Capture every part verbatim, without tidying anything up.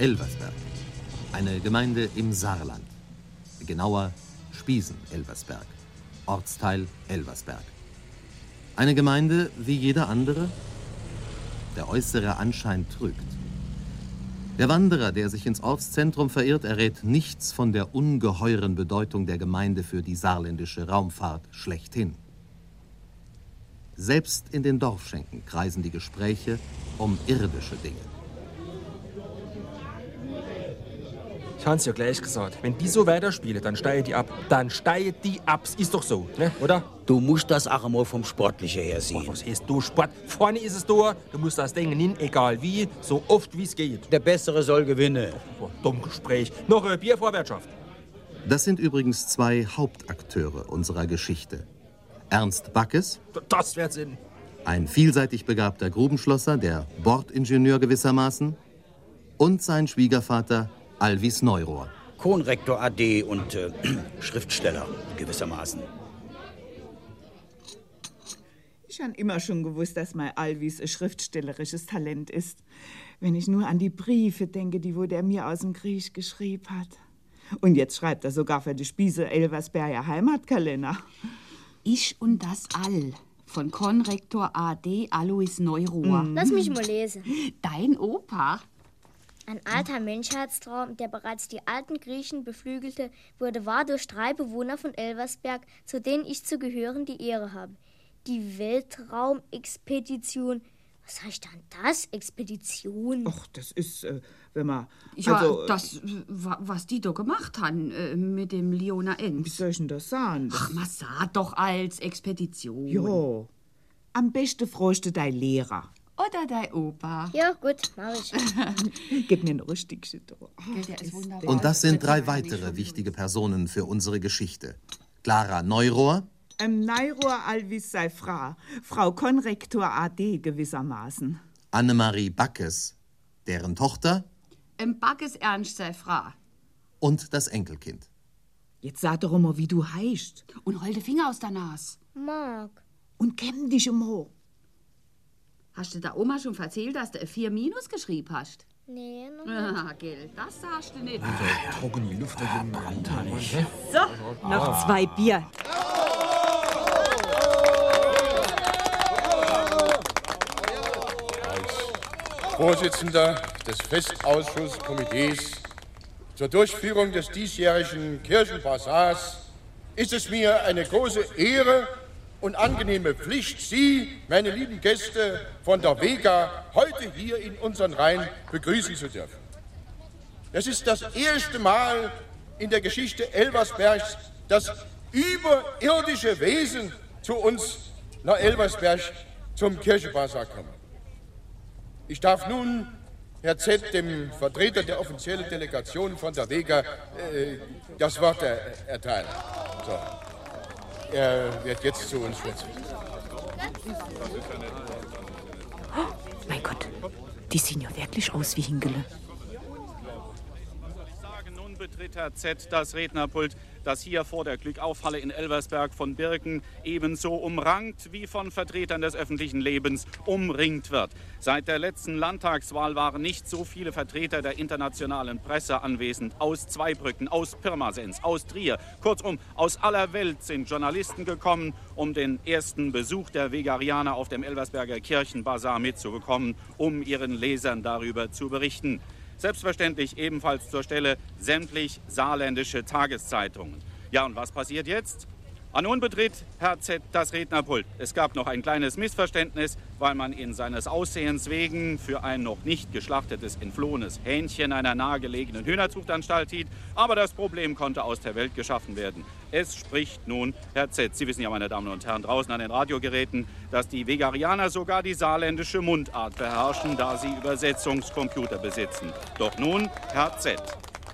Elversberg. Eine Gemeinde im Saarland. Genauer Spiesen-Elversberg. Ortsteil Elversberg. Eine Gemeinde wie jede andere? Der äußere Anschein trügt. Der Wanderer, der sich ins Ortszentrum verirrt, errät nichts von der ungeheuren Bedeutung der Gemeinde für die saarländische Raumfahrt schlechthin. Selbst in den Dorfschenken kreisen die Gespräche um irdische Dinge. Ich hab's ja gleich gesagt. Wenn die so weiterspielen, dann steigen die ab. Dann steigen die ab. Ist doch so, ne? Oder? Du musst das auch einmal vom Sportlichen her sehen. Oh, was heißt du Sport? Vorne ist es da. Du musst das Ding hin, egal wie, so oft wie es geht. Der Bessere soll gewinnen. Oh, dumm Gespräch. Noch ein Bier vor Wirtschaft. Das sind übrigens zwei Hauptakteure unserer Geschichte. Ernst Backes. Das wird Sinn. Ein vielseitig begabter Grubenschlosser, der Bordingenieur gewissermaßen. Und sein Schwiegervater Alvis Neurohr. Konrektor A D und äh, Schriftsteller gewissermaßen. Ich habe immer schon gewusst, dass mein Alvis ein schriftstellerisches Talent ist. Wenn ich nur an die Briefe denke, die wo der mir aus dem Krieg geschrieben hat. Und jetzt schreibt er sogar für die Spiese Elversberger Heimatkalender. Ich und das All von Konrektor A D Alois Neurohr. Mhm. Lass mich mal lesen. Dein Opa? Ein alter Menschheitstraum, der bereits die alten Griechen beflügelte, wurde wahr durch drei Bewohner von Elversberg, zu denen ich zu gehören die Ehre habe. Die Weltraumexpedition. Was heißt dann das? Expedition? Ach, das ist, äh, wenn man... Ja, also, das, was die da gemacht haben äh, mit dem Leona Enz. Wie soll ich denn das sagen? Das Ach, man sah doch als Expedition. Jo. Am besten freust du dein Lehrer. Oder dein Opa. Ja, gut, mach ich. Gib mir noch ein Stückchen. Oh, der ist wunderbar. Und das sind drei weitere wichtige Personen für unsere Geschichte. Clara Neurohr. Ähm, Neurohr Alvis sei Frau. Frau Konrektor A D gewissermaßen. Annemarie Backes, deren Tochter. Ähm, Backes Ernst sei Frau. Und das Enkelkind. Jetzt sag doch immer, wie du heißt. Und hol den Finger aus der Nase. Mark. Und kämm dich immer. Hast du der Oma schon erzählt, dass du vier Minus geschrieben hast? Nee, noch nicht. Ah, gell, das sagst du nicht. Trockene Luft, da So, noch zwei Bier. Als Vorsitzender des Festausschusskomitees zur Durchführung des diesjährigen Kirchenbasars ist es mir eine große Ehre und angenehme Pflicht, Sie, meine lieben Gäste von der Vega, heute hier in unseren Reihen begrüßen zu dürfen. Es ist das erste Mal in der Geschichte Elversbergs, dass überirdische Wesen zu uns nach Elversberg zum Kirchenbasar kommen. Ich darf nun Herr Z., dem Vertreter der offiziellen Delegation von der Vega, äh, das Wort er erteilen. So. Er wird jetzt zu uns schwitzen. Oh, mein Gott, die sehen ja wirklich aus wie Hingele. Nun betritt Herr Z. das Rednerpult, das hier vor der Glückaufhalle in Elversberg von Birken ebenso umrankt wie von Vertretern des öffentlichen Lebens umringt wird. Seit der letzten Landtagswahl waren nicht so viele Vertreter der internationalen Presse anwesend. Aus Zweibrücken, aus Pirmasens, aus Trier, kurzum aus aller Welt sind Journalisten gekommen, um den ersten Besuch der Vegarianer auf dem Elversberger Kirchenbasar mitzubekommen, um ihren Lesern darüber zu berichten. Selbstverständlich ebenfalls zur Stelle sämtlich saarländische Tageszeitungen. Ja, und was passiert jetzt? Ah, nun betritt Herr Z. das Rednerpult. Es gab noch ein kleines Missverständnis, weil man ihn seines Aussehens wegen für ein noch nicht geschlachtetes, entflohenes Hähnchen einer nahegelegenen Hühnerzuchtanstalt hielt. Aber das Problem konnte aus der Welt geschaffen werden. Es spricht nun Herr Z. Sie wissen ja, meine Damen und Herren, draußen an den Radiogeräten, dass die Vegarianer sogar die saarländische Mundart beherrschen, da sie Übersetzungscomputer besitzen. Doch nun Herr Z.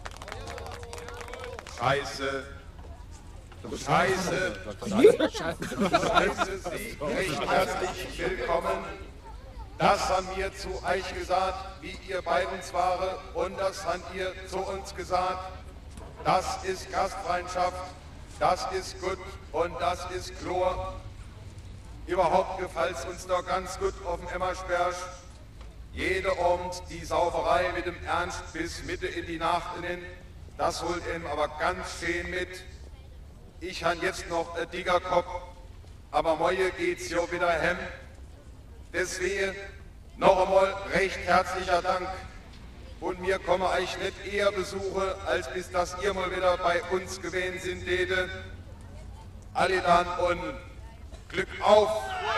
Scheiße. Scheiße. Scheiße Sie recht herzlich willkommen. Das haben wir zu euch gesagt, wie ihr bei uns ware, und das habt ihr zu uns gesagt. Das ist Gastfreundschaft, das ist gut und das ist Chlor. Überhaupt gefällt es uns doch ganz gut auf dem Emmersberg. Jede Abend die Sauferei mit dem Ernst bis Mitte in die Nacht in, das holt ihm aber ganz schön mit. Ich han jetzt noch ein dicker Kopf, aber morgen geht's jo wieder hem. Deswegen noch einmal recht herzlicher Dank. Und mir komme euch nicht eher besuche, als bis dass ihr mal wieder bei uns gewesen sind, Dede. Alle dann und Glück auf!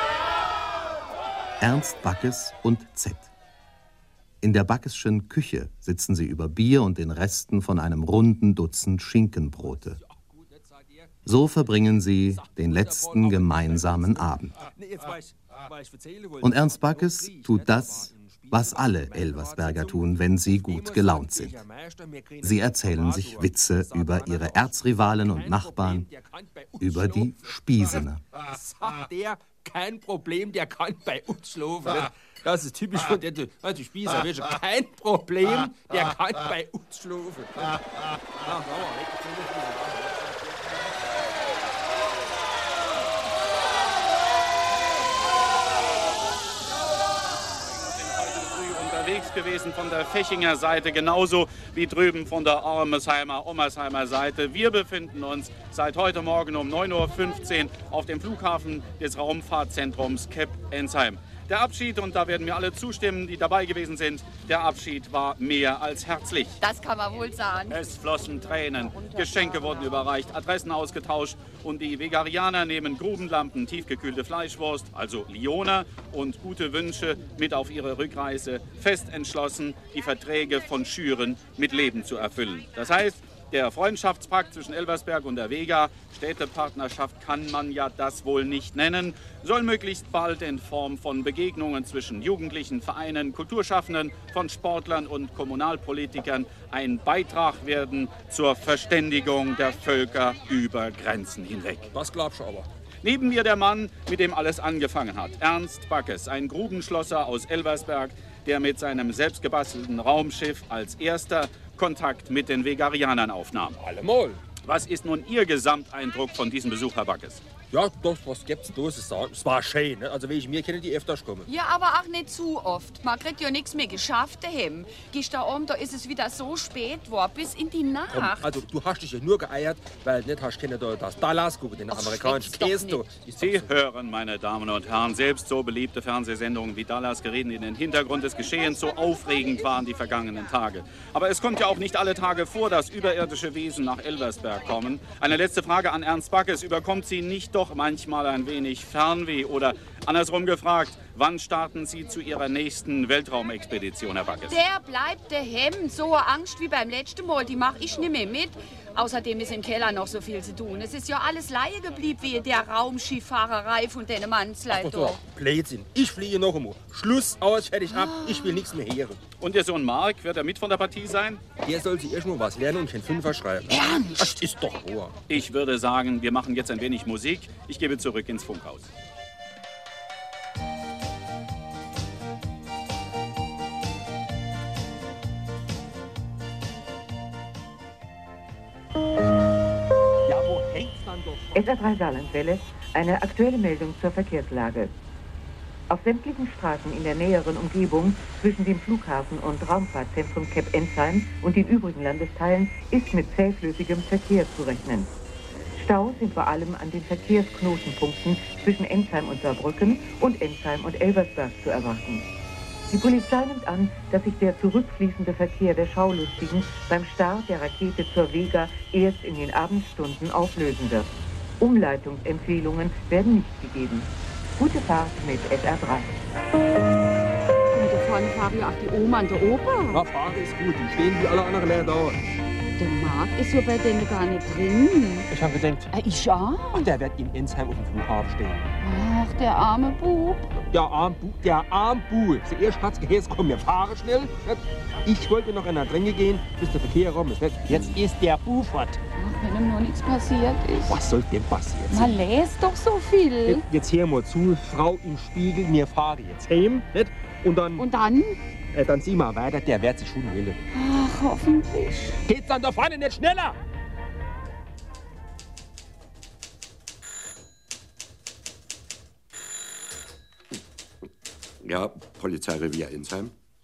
Ernst Backes und Z. In der Backeschen Küche sitzen sie über Bier und den Resten von einem runden Dutzend Schinkenbrote. So verbringen sie den letzten gemeinsamen Abend. Und Ernst Backes tut das, was alle Elversberger tun, wenn sie gut gelaunt sind. Sie erzählen sich Witze über ihre Erzrivalen und Nachbarn, über die Spiesener. Sagt der, kein Problem, der kann bei uns schlafen. Das ist typisch von der, die Spießer, kein Problem, der kann bei uns schlafen. Gewesen von der Fechinger Seite, genauso wie drüben von der Ormesheimer, Ommersheimer Seite. Wir befinden uns seit heute Morgen um neun Uhr fünfzehn auf dem Flughafen des Raumfahrtzentrums Kepp-Ensheim. Der Abschied, und da werden mir alle zustimmen, die dabei gewesen sind, der Abschied war mehr als herzlich. Das kann man wohl sagen. Es flossen Tränen, Geschenke wurden überreicht, Adressen ausgetauscht und die Vegarianer nehmen Grubenlampen, tiefgekühlte Fleischwurst, also Liona und gute Wünsche mit auf ihre Rückreise, fest entschlossen, die Verträge von Schüren mit Leben zu erfüllen. Das heißt, der Freundschaftspakt zwischen Elversberg und der Vega, Städtepartnerschaft kann man ja das wohl nicht nennen, soll möglichst bald in Form von Begegnungen zwischen Jugendlichen, Vereinen, Kulturschaffenden, von Sportlern und Kommunalpolitikern ein Beitrag werden zur Verständigung der Völker über Grenzen hinweg. Das glaubst du aber. Neben mir der Mann, mit dem alles angefangen hat, Ernst Backes, ein Grubenschlosser aus Elversberg, der mit seinem selbstgebastelten Raumschiff als erster Kontakt mit den Vegarianern aufnahm. Allemal. Was ist nun Ihr Gesamteindruck von diesem Besuch, Herr Backes? Ja, doch, was gibt's da zu sagen? Es war schön, ne? Also wie ich mir kenne, die öfters kommen. Ja, aber auch nicht zu oft. Man kriegt ja nichts mehr geschafft daheim. Gehst da um, da ist es wieder so spät war, bis in die Nacht. Komm, also du hast dich ja nur geeiert, weil nicht hast du da das Dallas gucken, den Ach, amerikanischen Käse. Da. Sie hören, meine Damen und Herren, selbst so beliebte Fernsehsendungen wie Dallas gerieten in den Hintergrund des Geschehens. So aufregend waren die vergangenen Tage. Aber es kommt ja auch nicht alle Tage vor, dass überirdische Wesen nach Elversberg kommen. Eine letzte Frage an Ernst Backes. Überkommt Sie nicht doch manchmal ein wenig Fernweh? Oder andersrum gefragt, wann starten Sie zu Ihrer nächsten Weltraumexpedition, Herr Backes? Der bleibt daheim. So eine Angst wie beim letzten Mal, die mache ich nicht mehr mit. Außerdem ist im Keller noch so viel zu tun. Es ist ja alles Laie geblieben, wie der Raumskifahrerei von den Mannsleuten. Ach, Blödsinn. Ich fliege noch einmal. Schluss, aus, fertig, ab. Ich will nichts mehr hören. Und Ihr Sohn Mark, wird er mit von der Partie sein? Der soll sich erst mal was lernen und kein Fünfer schreiben. Ernst? Das ist doch wahr. Ich würde sagen, wir machen jetzt ein wenig Musik. Ich gebe zurück ins Funkhaus. S R drei Saarlandwelle, eine aktuelle Meldung zur Verkehrslage. Auf sämtlichen Straßen in der näheren Umgebung zwischen dem Flughafen und Raumfahrtzentrum Kepp-Ensheim und den übrigen Landesteilen ist mit zähflüssigem Verkehr zu rechnen. Staus sind vor allem an den Verkehrsknotenpunkten zwischen Ensheim und Saarbrücken und Ensheim und Elversberg zu erwarten. Die Polizei nimmt an, dass sich der zurückfließende Verkehr der Schaulustigen beim Start der Rakete zur Vega erst in den Abendstunden auflösen wird. Umleitungsempfehlungen werden nicht gegeben. Gute Fahrt mit S R drei. Und da vorne fahren ja auch die Oma und der Opa. Ja, Fahrer ist gut. Die stehen wie alle anderen leer da. Der Marc ist ja bei denen gar nicht drin. Ich habe gedacht. Äh, ich auch. Ach, der wird in Ensheim auf dem Flughafen stehen. Ach, der arme Bub. Der arme Bub, der arme Bub. Zuerst hat's geheißen, komm, wir fahren schnell. Ich wollte noch in der Dränge gehen, bis der Verkehr rum ist. Jetzt ist der Bub fort. Ach, wenn ihm nur nichts passiert ist. Was soll denn passieren? Man lässt doch so viel. Jetzt, jetzt hör mal zu, Frau im Spiegel, wir fahren jetzt heim. Nicht? Und dann... Und dann? Äh, dann sieh mal weiter, der wird sich schon melden. Ach, hoffentlich. Geht's dann da vorne nicht schneller? Ja, Polizeirevier Ensheim.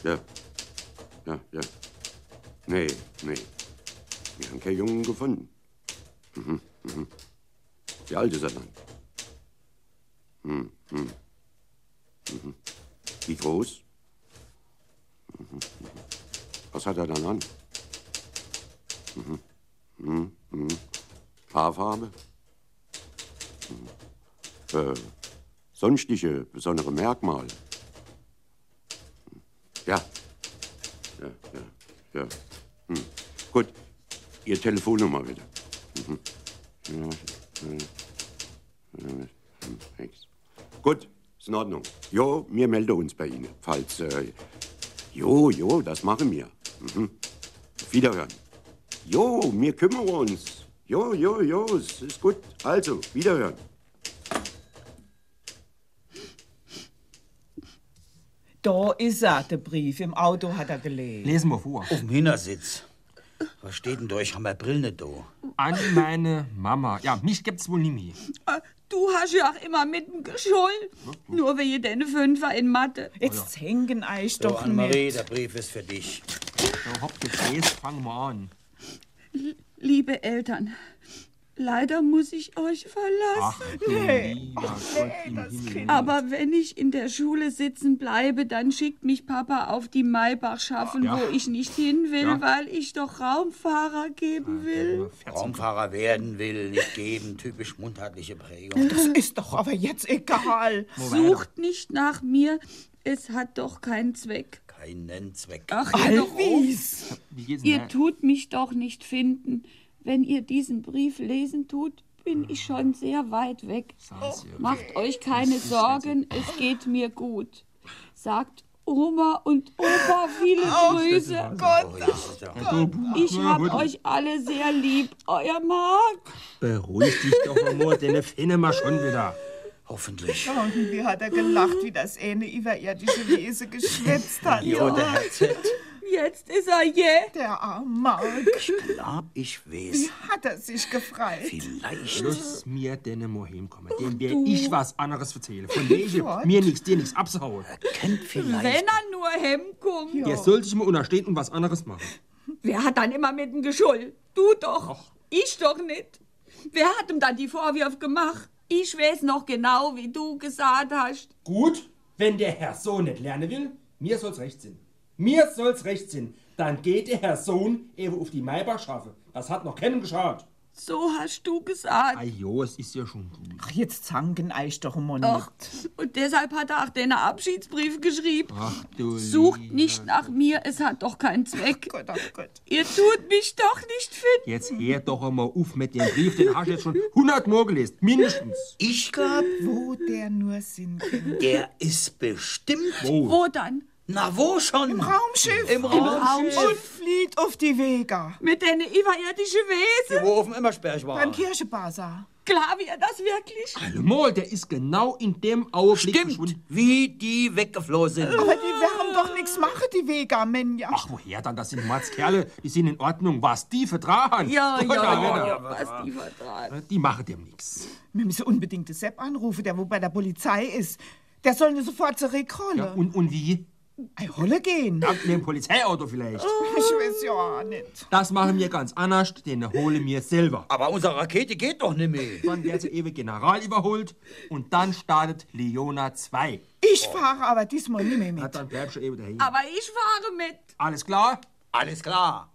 Ja. Ja, ja. Nee, nee. Wir haben keinen Jungen gefunden. Mhm, mhm. Wie alt ist er dann? Hm, hm. Mhm. Wie groß? Mhm, mhm. Was hat er dann an? Mhm. Mhm, mhm. Haarfarbe? Mhm. Äh, sonstige, besondere Merkmale? Ja. Ja, ja, ja. Hm. Gut. Ihr Telefonnummer bitte. Mhm. Ja, ja, ja, ja, gut, ist in Ordnung. Jo, wir melden uns bei Ihnen, falls... Äh, jo, jo, das machen wir. Mhm. Auf Wiederhören. Jo, wir kümmern uns. Jo, jo, jo, es ist gut. Also, Wiederhören. Da ist er, der Brief. Im Auto hat er gelesen. Lesen wir vor. Auf dem Hintersitz. Was steht denn da? Ich hab meine Brille nicht da. An meine Mama. Ja, mich gibt's wohl nie mehr. Du hast ja auch immer mitten geschult. Hm? Nur wegen deine Fünfer in Mathe. Jetzt hängen euch So, doch Annemarie, nicht. der Brief ist für dich. So, hopp, jetzt fangen wir an. Liebe Eltern, leider muss ich euch verlassen. Ach, nee. Lieber Gott im Himmel. Aber wenn ich in der Schule sitzen bleibe, dann schickt mich Papa auf die Maybach schaffen, Ja. wo ich nicht hin will, Ja. weil ich doch Raumfahrer geben will. Raumfahrer werden will, nicht geben. Typisch mundhartliche Prägung. Das ist doch aber jetzt egal. Sucht nicht nach mir, es hat doch keinen Zweck. Keinen Zweck. Ach, hör doch Alvis. auf. Wie geht's Ihr denn? tut mich doch nicht finden. Wenn ihr diesen Brief lesen tut, bin ich schon sehr weit weg. Macht euch keine Sorgen, es geht mir gut. Sagt Oma und Opa viele Grüße. Ich hab euch alle sehr lieb. Euer Marc. Beruhig dich doch mal, denn finden wir schon wieder. Hoffentlich. Oh, und wie hat er gelacht, wie das eine überirdische Wesen geschwätzt hat. Jo, der Herr Z. Jetzt ist er je. Der arme Marc. Ich glaub, ich weiß. Wie hat er sich gefreut? Vielleicht. Lass mir denn mal hinkommen, dem wär du. ich was anderes erzählen. Von wegen Gott. mir nichts, dir nichts abzuhauen. Kennt vielleicht. Wenn er nur hemkommt. Der soll sich mal unterstehen und was anderes machen. Wer hat dann immer mit dem Geschuld? Du doch. Ich doch nicht. Wer hat ihm dann die Vorwürfe gemacht? Ich weiß noch genau, wie du gesagt hast. Gut, wenn der Herr Sohn nicht lernen will, mir soll's recht sein. Mir soll's recht sein. Dann geht der Herr Sohn eben auf die Maybach schaffen. Das hat noch keinem geschaut. So hast du gesagt. Ajo, es ist ja schon gut. Ach, jetzt zanken euch doch mal Ach, nicht. und deshalb hat er auch den Abschiedsbrief geschrieben. Ach du Sucht lieber nicht nach mir, es hat doch keinen Zweck. Gott, ach Gott. Ihr tut mich doch nicht finden. Jetzt hör doch einmal auf mit dem Brief, den hast du jetzt schon hundertmal gelesen. Mindestens. Ich glaub, Wo der nur Sinn kennt. der ist bestimmt. Wo? Wo dann? Na, wo schon? Im Raumschiff. Im Raumschiff. Und flieht auf die Vega. Mit den überirdischen Wesen? Wo auf dem Immersberg war. Beim Kirchebasar. Klar wie er das wirklich? Allemal, der ist genau in dem Augenblick Stimmt, verschwunden. wie die weggeflohen sind. Aber die werden doch nichts machen, die Vega-Männer. Ach, woher dann? Das sind Mordskerle, die sind in Ordnung. Was die vertragen? Ja, Oh, ja, da ja, wird ja, er. was die vertragen. Die machen dem nichts. Wir müssen unbedingt den Sepp anrufen, der wo bei der Polizei ist. Der soll nur sofort zur Rekrolle. Ja, und, und wie? Ei, Rolle gehen. Ja, mit dem Polizeiauto vielleicht. Ich weiß ja auch nicht. Das machen wir ganz anders, den holen wir selber. Aber unsere Rakete geht doch nicht mehr. Dann wird sie eben General überholt und dann startet Leona zwei. Ich fahre aber diesmal nicht mehr Na, mit. dann bleibst du eben dahin. Aber ich fahre mit. Alles klar? Alles klar.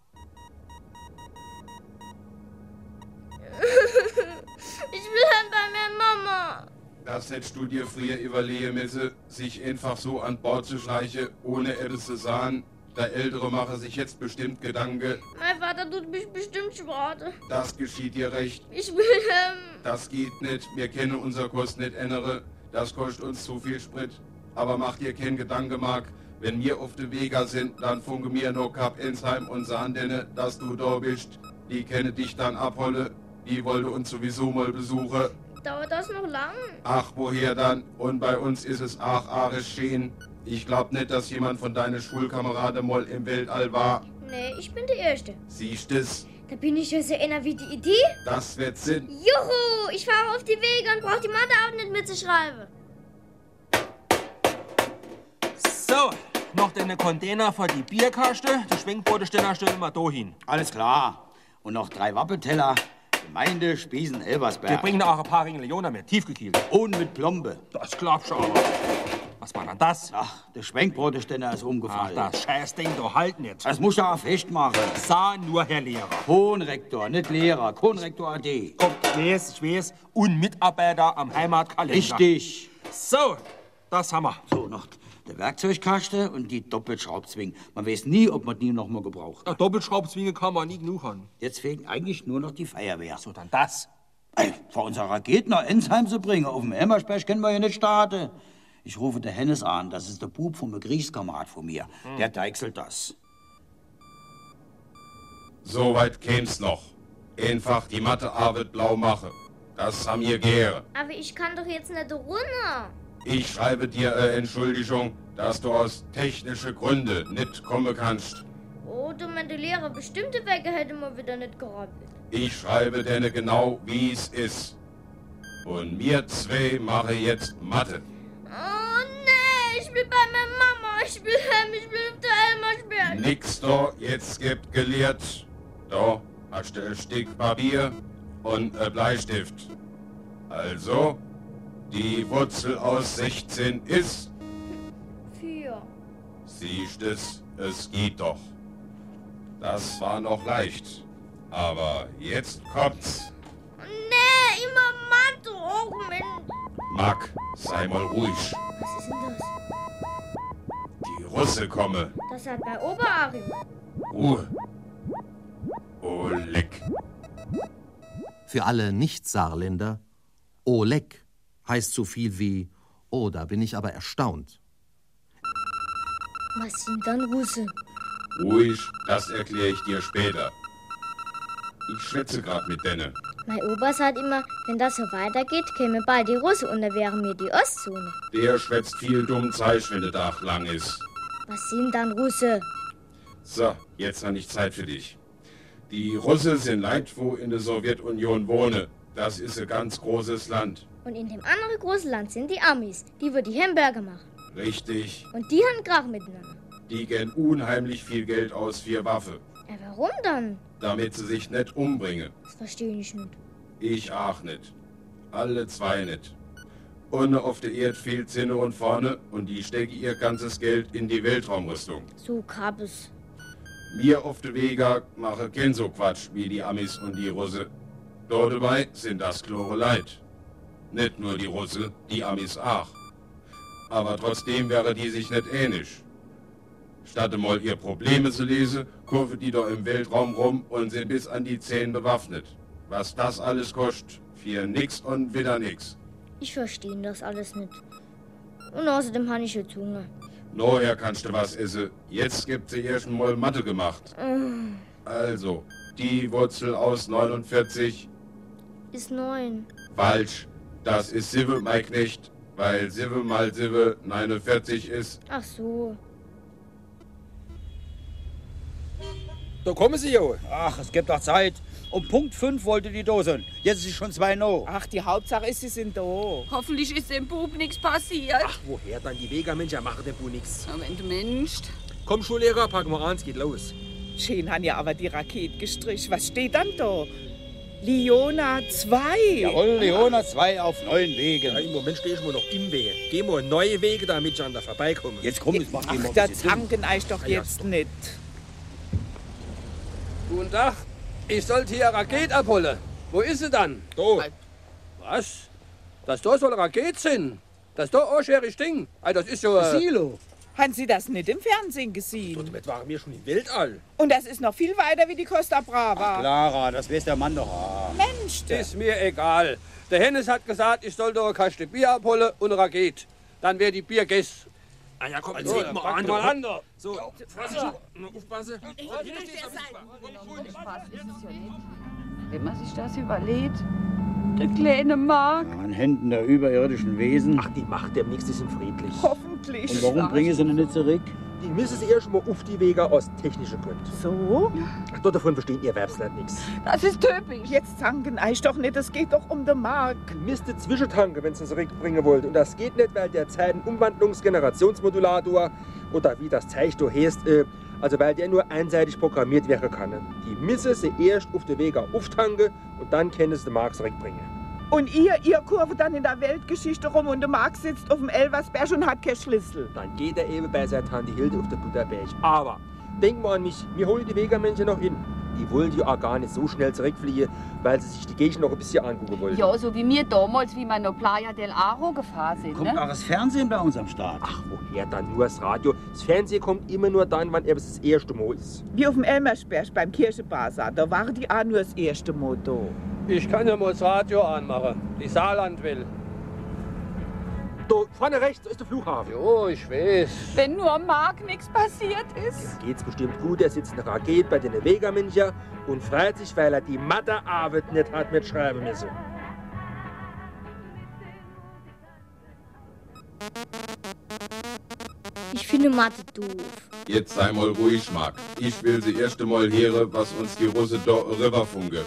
Ich will halt bei meiner Mama. Das hättest du dir früher überlegen müssen, sich einfach so an Bord zu schleichen, ohne etwas zu sagen. Der Ältere mache sich jetzt bestimmt Gedanken, Mein Vater tut mich bestimmt schade. das geschieht dir recht. Ich will, ähm... Das geht nicht, wir kennen unser Kost nicht ändere. Das kostet uns zu viel Sprit. Aber mach dir keinen Gedanke, Marc. Wenn wir auf der Vega sind, dann funke mir noch Kap Ensheim und sagen denen, dass du da bist. Die kennen dich dann abholen. Die wollte uns sowieso mal besuchen. Dauert das noch lang? Ach, woher dann? Und bei uns ist es ach, arisch schön. Ich glaub nicht, dass jemand von deinen Schulkameraden mal im Weltall war. Nee, ich bin der Erste. Siehst es? Da bin ich ja so einer wie die Idee. Das wird Sinn. Juhu, ich fahre auf die Wege und brauche die Mathe auch nicht mitzuschreiben. So, noch den Container für die Bierkaste. Die Schwenkbroteständer stellen wir da hin. Alles klar. Und noch drei Wappenteller. Gemeinde Spiesen Elversberg. Wir bringen auch ein paar Ringelioner mit, tiefgekühlt. Und mit Plombe. Das glaubst du aber. Was war denn das? Ach, der Schwenkbroteständer ist umgefallen. Ach, das Scheißding doch halt nicht. Das muss ja auch festmachen. Sah nur, Herr Lehrer. Konrektor, nicht Lehrer. Konrektor A D. Oh, ich weiß, ich weiß. Und Mitarbeiter am Heimatkalender. Richtig. So, das haben wir. So, noch der Werkzeugkasten und die Doppelschraubzwinge. Man weiß nie, ob man die noch mal gebraucht. Ja, Doppelschraubzwinge kann man nie genug haben. Jetzt fehlt eigentlich nur noch die Feuerwehr. So, dann das. Ey, vor unserer Raketen nach Ensheim zu bringen. Auf dem Elmersberg können wir ja nicht starten. Ich rufe der Hennes an. Das ist der Bub vom Kriegskamerad von mir. Hm. Der deichselt das. Soweit käm's noch. Einfach die Mathearbeit blau mache. Das haben wir gehört. Aber ich kann doch jetzt nicht runter. Ich schreibe dir äh, Entschuldigung, dass du aus technischen Gründen nicht kommen kannst. Oh, du meine Lehrer, bestimmte Wege hätte man wieder nicht gerappelt. Ich schreibe dir genau, wie es ist. Und wir zwei machen jetzt Mathe. Oh, nee, ich will bei meiner Mama. Ich will heim, ich will auf der Elmersberg. Nix da, jetzt gibt gelehrt. Da hast du ein Stück Papier und ein Bleistift. Also, die Wurzel aus sechzehn ist... Vier. Siehst es, es geht doch. Das war noch leicht. Aber jetzt kommt's. Nee, immer Mathe. Oh, Mensch. Mack, sei mal ruhig. Was ist denn das? Die Russe komme. Das hat bei Oberachim. Ruhe. Oleg. Für alle Nicht-Saarländer, Oleg heißt so viel wie, oh, da bin ich aber erstaunt. Was sind dann Russe? Ruhig, das erkläre ich dir später. Ich schwätze gerade mit denen. Mein Opa sagt immer, wenn das so weitergeht, käme bald die Russe und dann wäre mir die Ostzone. Der schwätzt viel dumm Zeug, wenn der Tag lang ist. Was sind dann Russe? So, jetzt habe ich Zeit für dich. Die Russen sind Leid, wo in der Sowjetunion wohnen. Das ist ein ganz großes Land. Und in dem anderen großen Land sind die Amis, die wo die Hamburger machen. Richtig. Und die haben Krach miteinander. Die geben unheimlich viel Geld aus für Waffe. Ja, warum dann? Damit sie sich nicht umbringen. Das verstehe ich nicht. Ich auch nicht. Alle zwei nicht. Und auf der Erde fehlt Zinne und vorne und die stecken ihr ganzes Geld in die Weltraumrüstung. So Kabes. Wir auf der Vega machen kein so Quatsch wie die Amis und die Russen. Dort dabei sind das klare Leid. Nicht nur die Russen, die Amis auch. Aber trotzdem wäre die sich nicht ähnlich. Statt mal ihr Probleme zu lesen, kurven die doch im Weltraum rum und sind bis an die Zähne bewaffnet. Was das alles kostet, für nix und wieder nix. Ich verstehe das alles nicht. Und außerdem habe ich jetzt Hunger. Nachher kannst du was essen. Jetzt gibt sie erst mal Mathe gemacht. Mm. Also, die Wurzel aus neunundvierzig... Ist neun. Falsch. Das ist sieben, mein Knecht. Weil sieben mal sieben neunundvierzig ist. Ach so. Da kommen sie ja. Ach, es gibt doch Zeit. Um Punkt fünf wollte die Dose. Jetzt ist es schon zwei no. Ach, die Hauptsache ist, sie sind da. Hoffentlich ist dem Bub nichts passiert. Ach, woher dann die Vega-Mensch? Ja, machen dem Bub nichts. Aber wenn du Mensch. Komm, Schullehrer, packen wir an, es geht los. Schön haben ja aber die Rakete gestrichen. Was steht dann da? Liona zwei. Jawohl, Liona zwei auf neuen Wegen. Ja, im Moment stehe ich mal noch im Weg. Gehen wir neue Wege, damit ich an da vorbeikomme. Jetzt komm, jetzt mach ich mal Ach, da zanken euch doch jetzt nicht. Guten Tag. Ich sollte hier eine Rakete abholen. Wo ist sie dann? Da. Was? Das da soll eine Rakete sein? Das da auch schweres Ding? Das ist so ein Silo. Haben Sie das nicht im Fernsehen gesehen? Und damit waren wir schon im Weltall. Und das ist noch viel weiter wie die Costa Brava. Ach, Clara, das weiß der Mann doch. Ah. Mensch, der. Ist mir egal. Der Hennes hat gesagt, ich soll da eine Kaste Bier abholen und eine Rakete. Dann wäre die Bier gegessen. Ah ja, komm, Also, jetzt mal an. mal an. Da. So, Vorsicht, aufpassen. Wenn man sich das überlegt, der kleine Mark. An Händen der überirdischen Wesen. Ach, die macht dem nichts, die sind friedlich. Hoffentlich. Und warum bringen sie denn nicht zurück? Die müssen sie erst mal auf die Wege aus technischen Gründen. So? Ach, dort davon verstehen ihr Werbsland nichts. Das ist typisch. Jetzt zanken euch doch nicht, es geht doch um den Mark. Müsste Zwischentanke, wenn sie zurückbringen wollt. Und das geht nicht, weil der Zeit ein Umwandlungs-Generationsmodulator oder wie das Zeichen da heißt, äh, also weil der nur einseitig programmiert werden kann. Die müssen sie erst auf den Weg auftanken und dann können sie den Mark zurückbringen. Und ihr, ihr kurve dann in der Weltgeschichte rum und der Mark sitzt auf dem Elversberg und hat keinen Schlüssel. Dann geht er eben bei seiner Tante Hilde auf den Butterberg. Aber denk mal an mich, wir holen die Wegermännchen noch hin. Die wollen ja auch gar nicht so schnell zurückfliehen, weil sie sich die Gegend noch ein bisschen angucken wollen. Ja, so wie wir damals, wie wir noch Playa del Aro gefahren sind. Kommt Ne? auch das Fernsehen bei uns am Start. Ach, woher dann nur das Radio? Das Fernsehen kommt immer nur dann, wann es das erste Mal ist. Wie auf dem Elmersberg beim Kirchenbasar, da waren die auch nur das erste Mal da. Ich kann ja mal das Radio anmachen. Die Saarlandwelle. Da vorne rechts ist der Flughafen. Jo, ich weiß. Wenn nur Mark nichts passiert ist. Dem geht's bestimmt gut. Er sitzt in der Rakete bei den Wegermänner und freut sich, weil er die Mathearbeit nicht hat mit schreiben müssen. Ich finde Mathe doof. Jetzt sei mal ruhig, Mark. Ich will sie erst einmal hören, was uns die Russe da rüberfunke.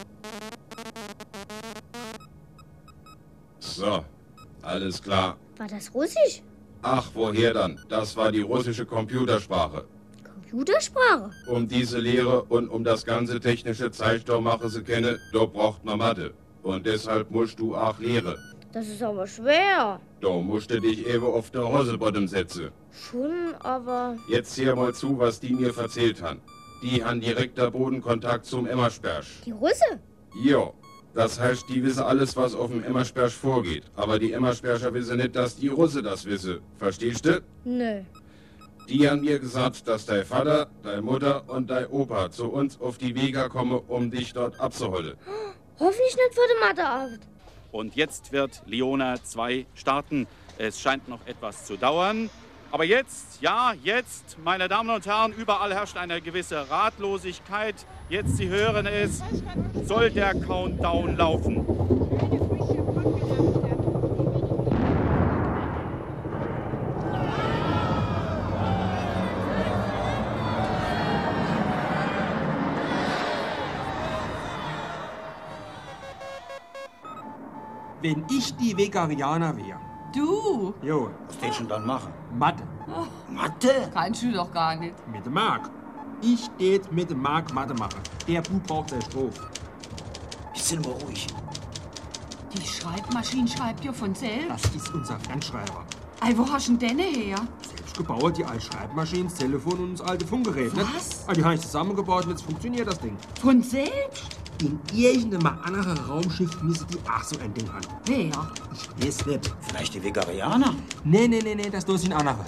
So, alles klar. War das Russisch? Ach, woher dann? Das war die russische Computersprache. Computersprache? Um diese Lehre und um das ganze technische Zeug da machen zu können, da braucht man Mathe. Und deshalb musst du auch lehren. Das ist aber schwer. Da musst du dich eben auf der Hosenbottom setzen. Schon, aber... Jetzt hör mal zu, was die mir erzählt haben. Die haben direkter Bodenkontakt zum Emmersberg. Die Russe? Jo. Das heißt, die wissen alles, was auf dem Emmersberg vorgeht. Aber die Emmersberger wissen nicht, dass die Russe das wissen. Verstehst du? Nö. Die haben mir gesagt, dass dein Vater, deine Mutter und dein Opa zu uns auf die Wege kommen, um dich dort abzuholen. Hoffentlich nicht vor der Mathearbeit. Und jetzt wird Leona zwei starten. Es scheint noch etwas zu dauern. Aber jetzt, ja, jetzt, meine Damen und Herren, überall herrscht eine gewisse Ratlosigkeit. Jetzt, Sie hören es, soll der Countdown laufen. Wenn ich die Vegetarianer wäre. Du? Jo. Was willst du denn dann machen? Mathe. Oh, Mathe? kannst du doch gar nicht. Mit dem Mark. Ich tät mit dem Mark Mathe machen. Der Bub braucht seine Strophe. Bist du mal ruhig. Die Schreibmaschine schreibt ja von selbst. Das ist unser Fremdschreiber. Ei, wo hast du denn den her? Selbst gebaut, die alte Schreibmaschine, das Telefon und das alte Funkgerät. Was? Ah, die habe ich zusammengebaut und jetzt funktioniert das Ding. Von selbst? In irgendeinem anderen Raumschiff müssen die auch so ein Ding haben. Wer? Ich weiß nicht. Vielleicht die Vegetarianer? Nee, nee, nee, nee, das sind andere.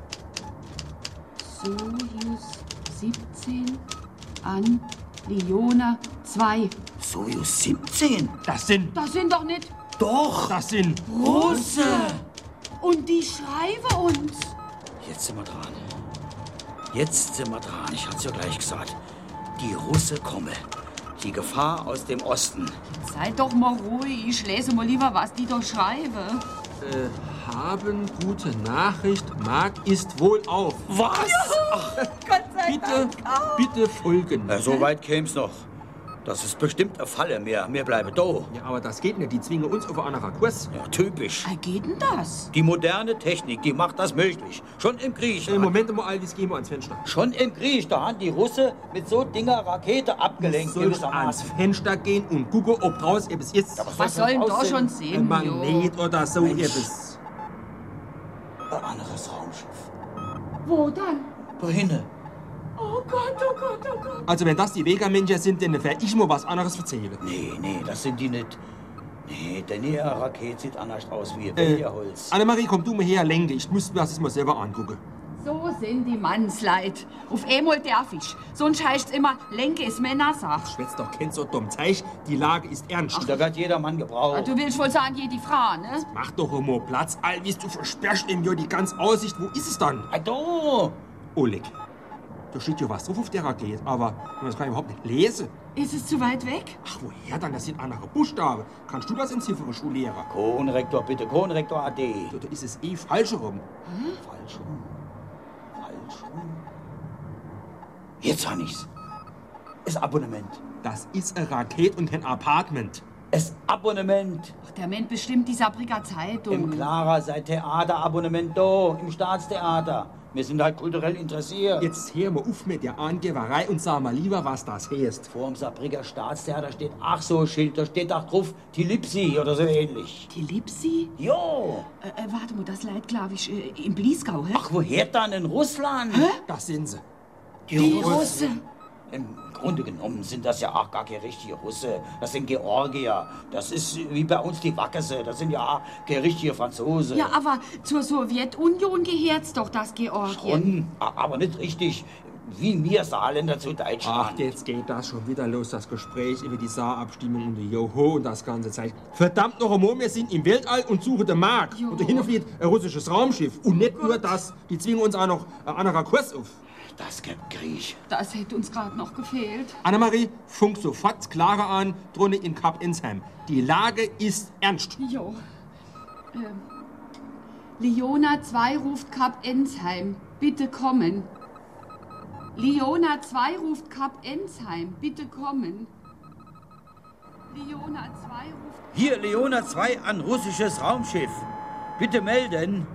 Sojus siebzehn an Leona zwei. Sojus siebzehn? Das sind... Das sind doch nicht... Doch! Das sind... Russe! Und die schreiben uns. Jetzt sind wir dran. Jetzt sind wir dran. Ich hab's ja gleich gesagt. Die Russe kommen. Die Gefahr aus dem Osten. Seid doch mal ruhig. Ich lese mal lieber, was die da schreiben. Äh, haben gute Nachricht. Mark ist wohl auf. Was? Ach, Gott sei bitte, Dank. Oh. bitte folgen. Na, so weit käm's noch. Das ist bestimmt eine Falle. Mir, mir bleibe da. Ja, aber das geht nicht. Die zwingen uns auf einen anderen Kurs. Ja, typisch. Wie geht denn das? Die moderne Technik, die macht das möglich. Schon im Krieg. Im Moment mal, Alvis, gehen wir ans Fenster. Schon im Krieg, da haben die Russe mit so Dinger Rakete abgelenkt. Du sollst ans Fenster gehen und gucken, ob draußen etwas ist. Ja, was Was soll denn da schon sehen? Ein Magnet oder so Mensch. etwas. Ein anderes Raumschiff. Wo dann? Da hinten. Oh Gott, oh Gott, oh Gott. Also wenn das die Vegamänner sind, dann werde ich mal was anderes erzählen. Nee, nee, das sind die nicht. Nee, denn ihre Rakete sieht anders aus wie Äh, Belgierholz. Annemarie, komm du mal her, lenke. Ich muss mir das mal selber angucken. So sind die Mannsleid. Auf einmal darf ich. Sonst heißt's immer, Lenke ist Männersache. Schwätzt doch, kennst du dumm. Zeig, die Lage ist ernst. Da wird jeder Mann gebraucht. Du willst wohl sagen, jede Frau, ne? Mach doch immer Platz, Alvis, du versperrst ihm ja die ganze Aussicht. Wo ist es dann? Ah, da! Oleg, da steht ja was drauf auf der Rakete, aber das kann ich überhaupt nicht lesen. Ist es zu weit weg? Ach, woher dann? Das sind andere Buchstaben. Kannst du das entziffern, Schullehrer? Konrektor, bitte, Konrektor A D. Da, da ist es eh falsch rum. Hm? Falsch rum. Falsch rum. Jetzt hab ich's. Das Abonnement. Das ist eine Rakete und kein Apartment. Das Abonnement. Ach, der meint bestimmt die Saarbrücker Zeitung. Im Clara sei Theaterabonnement da, im Staatstheater. Wir sind halt kulturell interessiert. Jetzt hör mal auf mit der Angeberei und sag mal lieber, was das heißt. Vor dem Saarbrücker Staatstheater steht ach so ein Schild, da steht auch drauf Tilipsi oder so ähnlich. Tilipsi? Jo. Äh, äh, warte mal, das leid, glaube ich, äh, im Bliesgau, hä? Ach, woher dann? In Russland? Hä? Das sind sie. Die, Die Russen. Russen. Im Grunde genommen sind das ja auch gar keine richtige Russe. Das sind Georgier. Das ist wie bei uns die Wackese. Das sind ja auch keine richtige Franzose. Ja, aber zur Sowjetunion gehört's doch, das Georgien. Schon, aber nicht richtig wie wir Saarländer zu Deutschland. Ach, jetzt geht das schon wieder los, das Gespräch über die Saarabstimmung und die Joho und das ganze Zeug. Verdammt noch einmal, wir sind im Weltall und suchen den Markt. Jo. Und dahinter fliegt ein russisches Raumschiff. Und nicht nur das, die zwingen uns auch noch einen anderen Kurs auf. Das gibt Griech. Das hätte uns gerade noch gefehlt. Annemarie, funk sofort Klare an, drunter in Kap Insheim. Die Lage ist ernst. Jo. Ähm, Liona zwei ruft Kap Ensheim. Bitte kommen. Liona zwei ruft Kap Ensheim. Bitte kommen. Liona zwei ruft... Hier, Leona zwei an russisches Raumschiff. Bitte melden.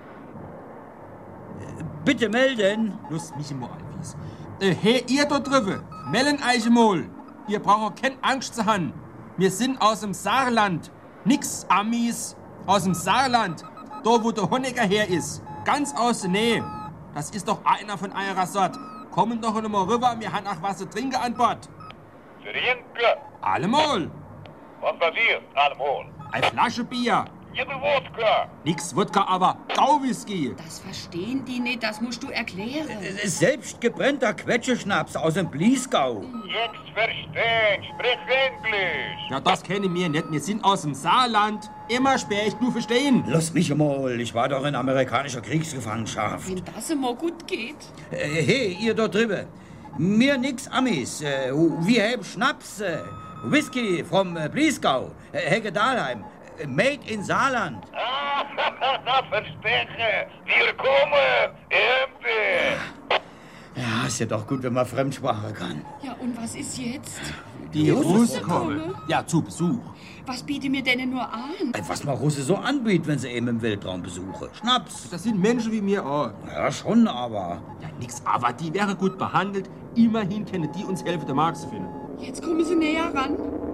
Bitte melden. Los, mich mal Alvis. Äh, hey, ihr da drüben, melden euch mal. Ihr braucht keine Angst zu haben. Wir sind aus dem Saarland. Nix Amis. Aus dem Saarland. Da, wo der Honecker her ist. Ganz aus der Nähe. Das ist doch einer von eurer Sorte. Kommen doch noch mal rüber, wir haben auch was zu trinken an Bord. Trinken? Allemal. Was passiert? Allemal. Eine Flasche Bier. Ihre Wodka. Nix Wodka, aber Gauwhisky. Das verstehen die nicht, das musst du erklären. Selbst gebrannter Quetscheschnaps aus dem Bliesgau. Jetzt verstehen, sprich Englisch. Ja, das kenne ich mir nicht. Wir sind aus dem Saarland. Immer sperr ich nur verstehen. Lass mich mal, ich war doch in amerikanischer Kriegsgefangenschaft. Wenn das immer gut geht. Äh, hey, ihr da drüben. Mir nix Amis. Äh, wir haben Schnaps. Äh, Whisky vom äh, Bliesgau. Äh, Hegge Dahlheim. Äh, made in Saarland. Ah, na verstehe. Wir kommen. Empty. Ja, ist ja doch gut, wenn man Fremdsprache kann. Ja, und was ist jetzt? Die, Die Russen Russen kommen. Ja, zu Besuch. Was bieten mir denn nur an? Äh, Was man Russe so anbietet, wenn sie eben im Weltraum besuchen. Schnaps. Das sind Menschen wie mir auch. Ja, schon, aber. Ja, nix, aber die wäre gut behandelt. Immerhin können die uns helfen, den Markt zu finden. Jetzt kommen sie näher ran.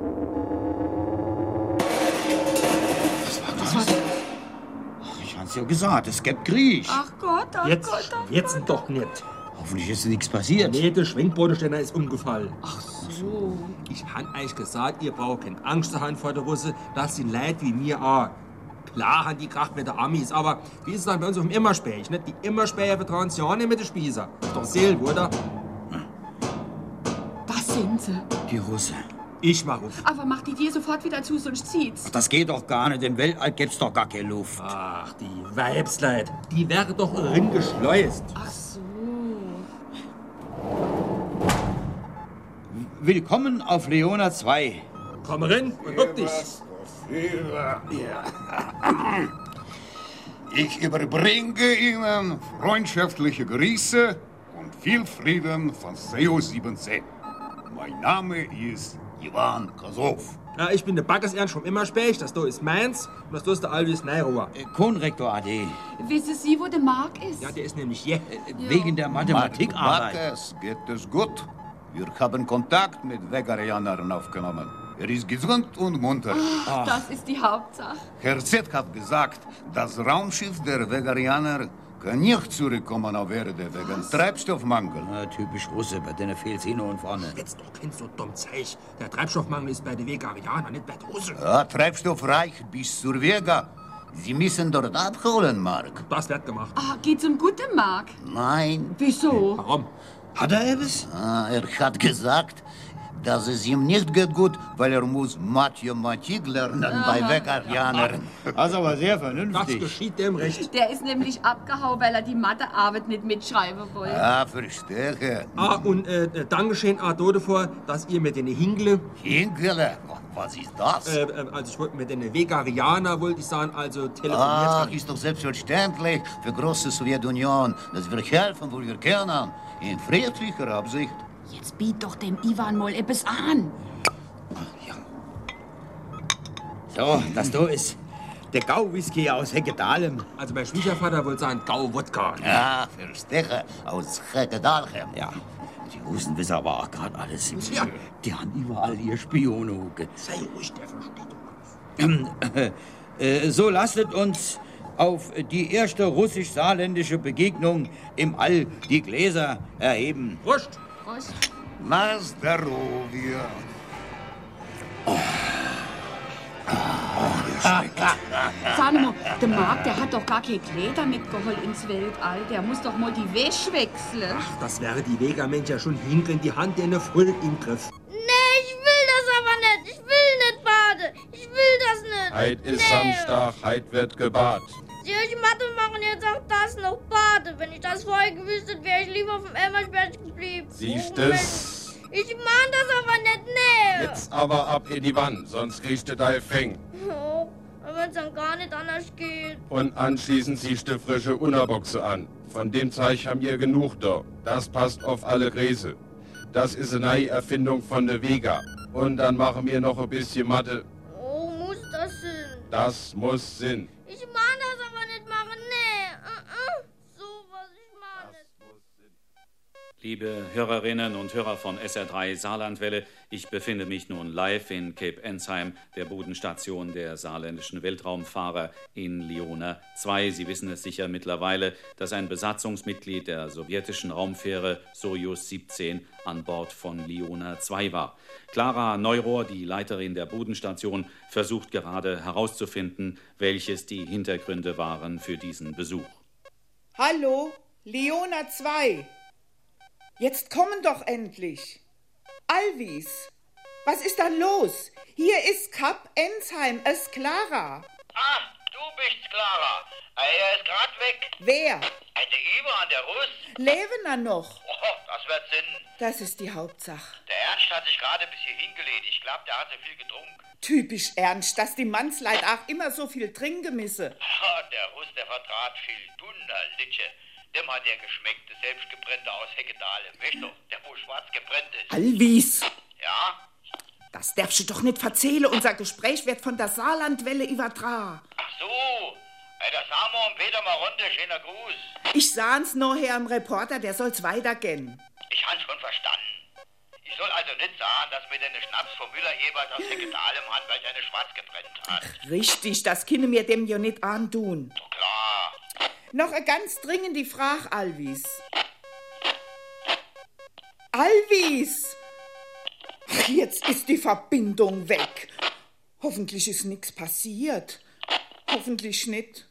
Was war das? Was war das? Ach, ich hab's ja gesagt, es gibt Griech. Ach Gott, ach Jetzt, Gott, ach jetzt Gott. doch nicht. Hoffentlich ist nichts passiert. Nee, der Schwenkbodenständer ist umgefallen. Ach so. Ich han euch gesagt, ihr braucht keine Angst zu haben vor der Russe. Das sind Leute wie mir auch. Klar haben die Kracht mit der Amis, aber wie ist es dann bei uns auf dem Immerspäch? Nicht? Die Immerspäher vertrauen sich auch nicht mit den Spießer. Ist doch Seele, oder? Das sind sie. Die Russe. Ich mach auf. Aber mach die dir sofort wieder zu, sonst zieht's. Ach, das geht doch gar nicht. Im Weltall gibt's doch gar keine Luft. Ach, die Weibsleid. Die wäre doch rin geschleust. Ach so. Willkommen auf Leona zwei. Komm rein und huck dich. Ich überbringe Ihnen freundschaftliche Grüße und viel Frieden von C O sieben C. Mein Name ist Ivan Kozov. Ja, ich bin der Backers Ernst vom Immerspäch. Das da ist meins und das da ist der Alvis Neirower. Äh, Konrektor A D. Wissen Sie, wo der Mark ist? Ja, der ist nämlich hier. Äh, wegen der Mathematikarbeit. Backers geht es gut. Wir haben Kontakt mit Vegarianern aufgenommen. Er ist gesund und munter. Ach, das ist die Hauptsache. Herr Z hat gesagt, das Raumschiff der Vegarianer kann nicht zurückkommen auf Erde wegen Treibstoffmangel. Na, typisch Russe, bei denen fehlt's hin und vorne. Jetzt doch kein so dumm Zeich. Der Treibstoffmangel ist bei den Vegetarianern, nicht bei den Russen. Ja, Treibstoff reicht bis zur Vega. Sie müssen dort abholen, Mark. Das wird gemacht. Ah, geht's um guten Mark? Nein. Wieso? Warum? Hat er etwas? Ah, er hat gesagt, dass es ihm nicht geht gut, weil er muss Mathematik lernen bei Vegarianern. Das ist aber sehr Das vernünftig. geschieht dem recht. Der ist nämlich abgehauen, weil er die Mathearbeit nicht mitschreiben wollte. Ja, verstehe. Ah, und äh, Dankeschön auch davor, dass ihr mit den Hingle, Hinkele, was ist das? äh, äh, also ich wollte mit den Vegetarianer, wollte ich sagen, also telefoniert Ah, haben. ist doch selbstverständlich für große Sowjetunion, dass wir helfen, wo wir können, in friedlicher Absicht. Jetzt biet doch dem Ivan mal etwas an. So, das da ist der Gau-Whisky aus Hegedalem. Also mein Schwiegervater wollte sagen Gau-Wodka. Ja, verstehe, aus Hegedalem. Ja, die Russen wissen aber auch gerade alles. Ja. Die haben überall ihr Spione. Sei ruhig, der versteht ähm, äh, äh, So lasset uns auf die erste russisch-saarländische Begegnung im All die Gläser erheben. Prost! Prost. Na Zdarovia. Oh. Sag mal, der Marc, der hat doch gar kein Kleider mitgeholt ins Weltall. Der muss doch mal die Wäsche wechseln. Ach, das wäre die Vega-Mensch ja schon hinkriegen, die Hand in der voll im Griff. Nee, ich will das aber nicht. Ich will nicht baden. Ich will das nicht. Heit ist nee. Samstag, heit wird gebadet. Sie euch Mathe machen jetzt auch das noch Bade. Wenn ich das vorher gewusst hätte, wäre ich lieber vom Elmersberg geblieben. Siehst oh, es? Ich mahn das aber nicht, nee. Jetzt aber ab in die Wand, sonst kriegst du dein Feng. Oh, wenn es dann gar nicht anders geht. Und anschließend ziehst du frische Unterboxe an. Von dem Zeug haben wir genug da. Das passt auf alle Gräse. Das ist eine neue Erfindung von der Vega. Und dann machen wir noch ein bisschen Mathe. Oh, muss das Sinn? Das muss Sinn. Ich mahn das aber nicht machen, nee. Uh -uh. So was ich mahn nicht. Liebe Hörerinnen und Hörer von S R drei Saarlandwelle, ich befinde mich nun live in Cape Ensheim, der Bodenstation der saarländischen Weltraumfahrer in Leona zwei. Sie wissen es sicher mittlerweile, dass ein Besatzungsmitglied der sowjetischen Raumfähre Sojus siebzehn an Bord von Leona zwei war. Clara Neurohr, die Leiterin der Bodenstation, versucht gerade herauszufinden, welches die Hintergründe waren für diesen Besuch. Hallo, Leona zwei. Jetzt kommen doch endlich. Alvis, was ist da los? Hier ist Kap Ensheim, es Clara. Ah, du bist Clara. Er ist grad weg. Wer? Der Ivan, der Russ. Leben er noch? Oh, das wird Sinn. Das ist die Hauptsache. Der Ernst hat sich gerade bis hier hingelegt. Ich glaube, der hatte viel getrunken. Typisch Ernst, dass die Mannsleid auch immer so viel Trinkgemisse. Ah, der Russ, der vertrat viel Dunder, Litsche. Dem hat er geschmeckt, das selbstgebrennte aus Hegedalem. Weißt du, der wo schwarz gebrennt ist. Alvis. Ja? Das darfst du doch nicht erzählen. Unser Gespräch wird von der Saarlandwelle übertragen. Ach so. Hey, das haben wir um Peter mal runter. Schöner Gruß. Ich sah's nachher am Reporter, der soll's weitergehen. Ich hab's schon verstanden. Ich soll also nicht sagen, dass mir den Schnaps vom Müller-Ebert aus Hegedalem hat, weil er eine schwarz gebrennt hat. Ach, richtig, das können wir dem ja nicht antun. Doch klar. Noch eine ganz dringende Frage, Alvis. Alvis! Ach, jetzt ist die Verbindung weg. Hoffentlich ist nichts passiert. Hoffentlich nicht.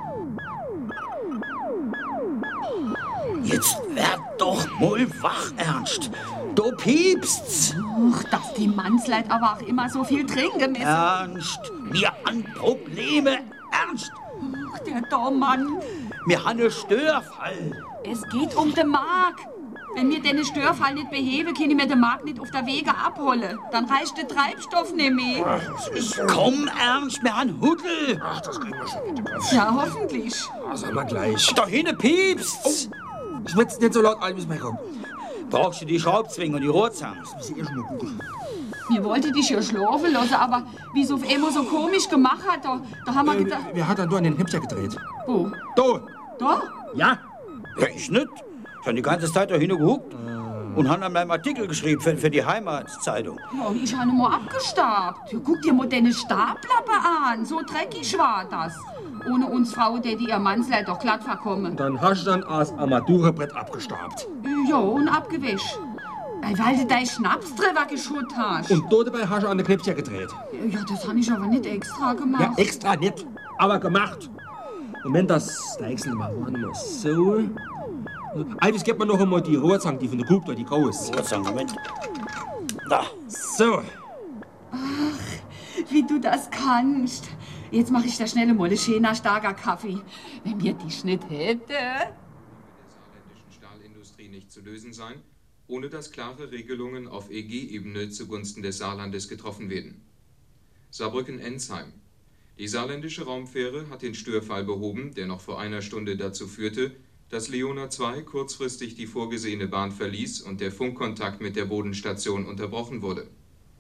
Jetzt werd doch mal wach, Ernst. Du piepst's. Ach, dass die Mannsleid aber auch immer so viel trinken müssen. Ernst, wir haben Probleme, Ernst. Ach, der Dormann. Wir haben einen Störfall. Es geht um den Marc. Wenn wir den Störfall nicht beheben, können wir den Marc nicht auf der Wege abholen. Dann reicht der Treibstoff nicht mehr. Ach, komm, Ernst, wir haben Huddel. Ach, das kriegen wir schon in den Griff. Ja, hoffentlich. Ah, sag mal gleich. Da hinten piepst's. Oh, ich will's nicht so laut, Alvis, mein Komm. Brauchst du die Schraubzwinge und die Rohrzangen? Das muss ich eh schon mal googeln. Wir wollten dich ja schlafen lassen, aber wie es auf einmal so komisch gemacht hat, da, da haben wir Äh, gedacht... wer hat dann da an den Hemdchen gedreht? Wo? Da. Da? Ja. Ja, ich nicht. Ich habe die ganze Zeit da hinten gehuckt und habe an meinem Artikel geschrieben für, für die Heimatzeitung. Ja, ich habe mal abgestabt. Ja, guck dir mal deine Stablappe an. So dreckig war das. Ohne uns Frau, der die ihr Mannsleid doch glatt verkommen. Dann hast du dann als Armaturenbrett abgestabt. Ja, und abgewischt. Weil du dein Schnaps drüber geschüttet hast. Und da dabei hast du an den Knöpfchen gedreht. Ja, das habe ich aber nicht extra gemacht. Ja, extra nicht, aber gemacht. Moment, das Deichsel machen wir mal so. Alvis, gib mir noch einmal die Rohrzange, die von der Kuh da, die grau ist. Rohrzange, Moment. Da. So. Ach, wie du das kannst. Jetzt mache ich da schnell mal einen schönen, starker Kaffee. Wenn wir dich nicht hätten. Der saarländischen Stahlindustrie nicht zu lösen sein, ohne dass klare Regelungen auf E G-Ebene zugunsten des Saarlandes getroffen werden. Saarbrücken-Ensheim. Die saarländische Raumfähre hat den Störfall behoben, der noch vor einer Stunde dazu führte, dass Leona zwei kurzfristig die vorgesehene Bahn verließ und der Funkkontakt mit der Bodenstation unterbrochen wurde.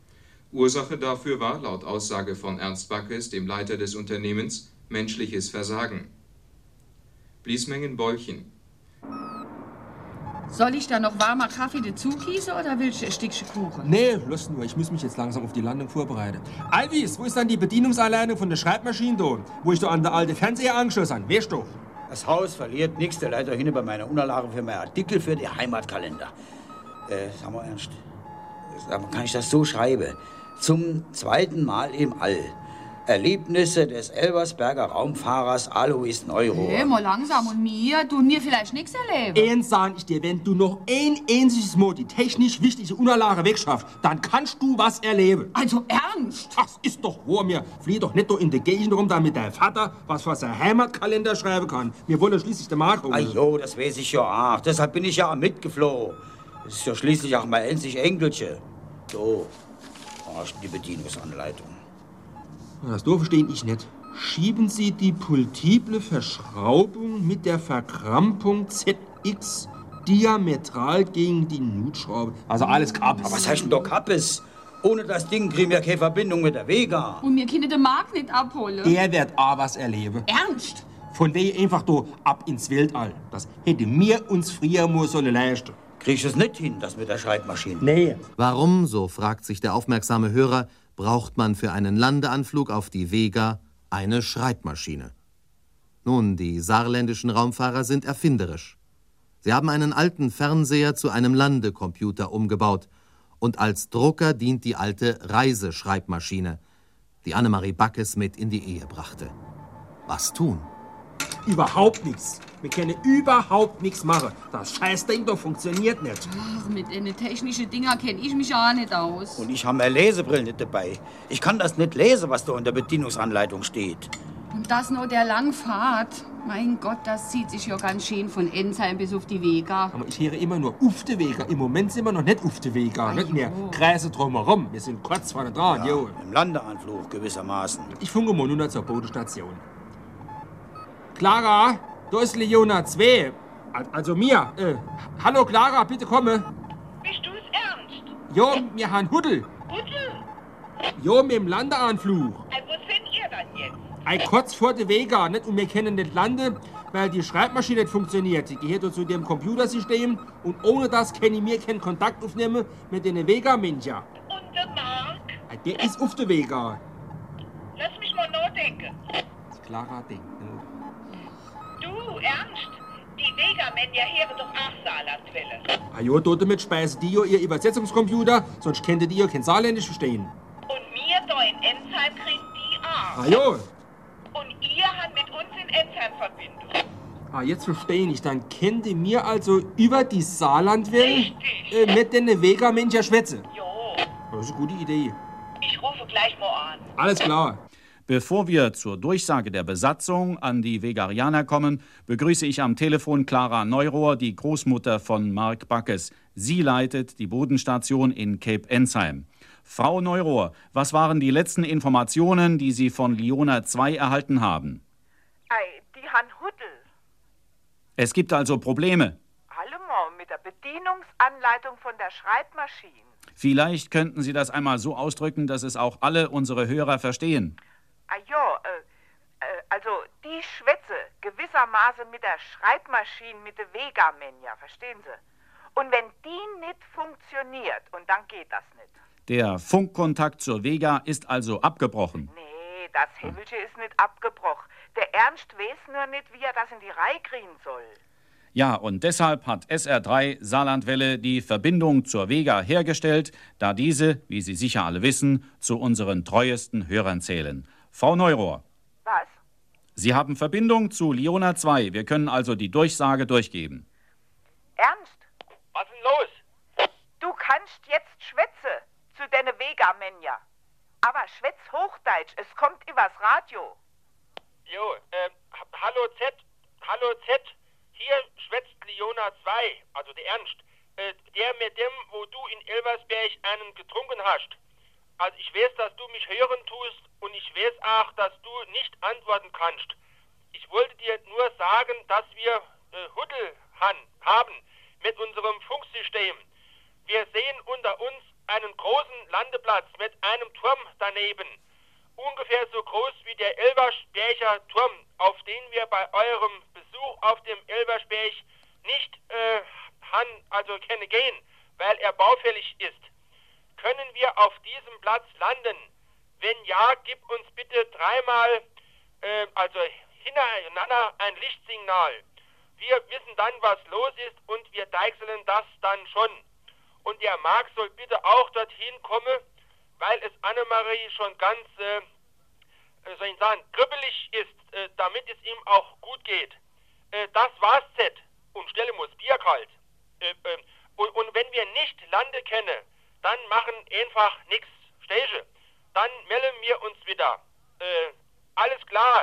Ursache dafür war, laut Aussage von Ernst Backes, dem Leiter des Unternehmens, menschliches Versagen. Bliesmengen Bäulchen. Soll ich da noch warmer Kaffee dazu gießen oder willst du ein Stückchen Kuchen? Nee, lass nur. Ich muss mich jetzt langsam auf die Landung vorbereiten. Alvis, wo ist dann die Bedienungsanleitung von der Schreibmaschine da? Wo ich da an der alte Fernseher angeschlossen habe? Weißt du? Das Haus verliert nichts. Der Leiter hinten bei meiner Unterlage für meinen Artikel für die Heimatkalender. Äh, sag mal ernst. Sag mal, kann ich das so schreiben? Zum zweiten Mal im All. Erlebnisse des Elversberger Raumfahrers Alois Neurohr. Hey, mal langsam. Und mir? Du mir vielleicht nichts erleben? Eins sag ich dir, wenn du noch ein einziges Mal die technisch wichtige Unterlage wegschaffst, dann kannst du was erleben. Also ernst? Das ist doch wahr. Mir flieh doch nicht nur in der Gegend rum, damit dein Vater was für seinen Heimatkalender schreiben kann. Wir wollen schließlich den Markt holen. Ah jo, das weiß ich ja auch. Deshalb bin ich ja mitgeflohen. Das ist ja schließlich auch mein einzig Enkelchen. So, da hast du die Bedienungsanleitung. Das doof verstehe ich nicht. Schieben Sie die multiple Verschraubung mit der Verkrampfung Z X diametral gegen die Nutschraube. Also alles Kappes. Aber was heißt denn doch Kappes? Ohne das Ding kriegen wir keine Verbindung mit der Vega. Und mir können den Markt nicht abholen. Er wird auch was erleben. Ernst? Von wegen einfach da ab ins Weltall. Das hätte mir uns früher mal sollen leisten. Krieg ich es nicht hin, das mit der Schreibmaschine? Nee. Warum, so fragt sich der aufmerksame Hörer, braucht man für einen Landeanflug auf die Vega eine Schreibmaschine? Nun, die saarländischen Raumfahrer sind erfinderisch. Sie haben einen alten Fernseher zu einem Landecomputer umgebaut und als Drucker dient die alte Reiseschreibmaschine, die Annemarie Backes mit in die Ehe brachte. Was tun? Überhaupt nichts. Wir können überhaupt nichts machen. Das Scheißding doch funktioniert nicht. Ach, mit den technischen Dinger kenne ich mich ja nicht aus. Und ich habe meine Lesebrille nicht dabei. Ich kann das nicht lesen, was da in der Bedienungsanleitung steht. Und das nur der Langfahrt. Mein Gott, das zieht sich ja ganz schön von Ensheim bis auf die Vega. Aber ich höre immer nur auf die Vega. Im Moment sind wir noch nicht auf die Vega. Nicht mehr Kreise drumherum. Wir sind kurz vorne dran. Ja, jo. im Landeanflug gewissermaßen. Ich funke mal nur noch zur Bodenstation. Clara, da ist Leona zwei. Also mir. Äh, hallo Clara, bitte komme. Bist du's ernst? Jo, wir haben Huddel. Huddel? Jo, mit dem Landeanflug. Äh, wo sind ihr dann jetzt? Ein kurz vor der Vega, nicht? Und wir können nicht landen, weil die Schreibmaschine nicht funktioniert. Die gehört zu dem Computersystem und ohne das kann ich mir keinen Kontakt aufnehmen mit den Vega-Menschen. Und der Mark? Der ist auf der Vega. Lass mich mal nachdenken. Clara denkt. Du, Ernst? Die Vega-Männer hören doch auch Saarlandwelle. Ah jo, dort mit speisen die ja ihr Übersetzungscomputer, sonst könntet ihr kein Saarländisch verstehen. Und wir da in Ensheim kriegen die auch. Ah jo. Und ihr habt mit uns in Ensheim Verbindung. Ah, jetzt verstehe ich. Dann kennt ihr mir also über die Saarlandwelle äh, mit den Vega-Menschen schwätzen. Jo. Das ist eine gute Idee. Ich rufe gleich mal an. Alles klar. Bevor wir zur Durchsage der Besatzung an die Vegarianer kommen, begrüße ich am Telefon Clara Neurohr, die Großmutter von Mark Backes. Sie leitet die Bodenstation in Cape Ensheim. Frau Neurohr, was waren die letzten Informationen, die Sie von Leona zwei erhalten haben? Ei, die han Huddel. Es gibt also Probleme. Allemal mit der Bedienungsanleitung von der Schreibmaschine. Vielleicht könnten Sie das einmal so ausdrücken, dass es auch alle unsere Hörer verstehen. Ah ja, äh, äh, also die schwätze gewissermaßen mit der Schreibmaschine mit der Vega-Männer, verstehen Sie? Und wenn die nicht funktioniert, und dann geht das nicht. Der Funkkontakt zur Vega ist also abgebrochen. Nee, das Hebelche ist nicht abgebrochen. Der Ernst weiß nur nicht, wie er das in die Reihe kriegen soll. Ja, und deshalb hat S R drei Saarlandwelle die Verbindung zur Vega hergestellt, da diese, wie Sie sicher alle wissen, zu unseren treuesten Hörern zählen. Frau Neurohr. Was? Sie haben Verbindung zu Leona zwei. Wir können also die Durchsage durchgeben. Ernst? Was ist denn los? Du kannst jetzt schwätze zu deine Vega-Männer. Aber schwätz Hochdeutsch, es kommt übers Radio. Jo, ähm, hallo Z, hallo Z, hier schwätzt Leona zwei, also der Ernst. Äh, der mit dem, wo du in Elversberg einen getrunken hast. Also ich weiß, dass du mich hören tust und ich weiß auch, dass du nicht antworten kannst. Ich wollte dir nur sagen, dass wir äh, Huddel han, haben mit unserem Funksystem. Wir sehen unter uns einen großen Landeplatz mit einem Turm daneben. Ungefähr so groß wie der Elversberger Turm, auf den wir bei eurem Besuch auf dem Elversberg nicht äh, han, also können gehen, weil er baufällig ist. Können wir auf diesem Platz landen? Wenn ja, gib uns bitte dreimal, äh, also hintereinander ein Lichtsignal. Wir wissen dann, was los ist und wir deichseln das dann schon. Und der Marc soll bitte auch dorthin kommen, weil es Annemarie schon ganz, äh, soll ich sagen, kribbelig ist, äh, damit es ihm auch gut geht. Äh, das war's, Z. Und stelle muss Bier kalt. Äh, äh, und, und wenn wir nicht Lande kennen, dann machen einfach nichts. Stege. Dann melden wir uns wieder. Äh, alles klar.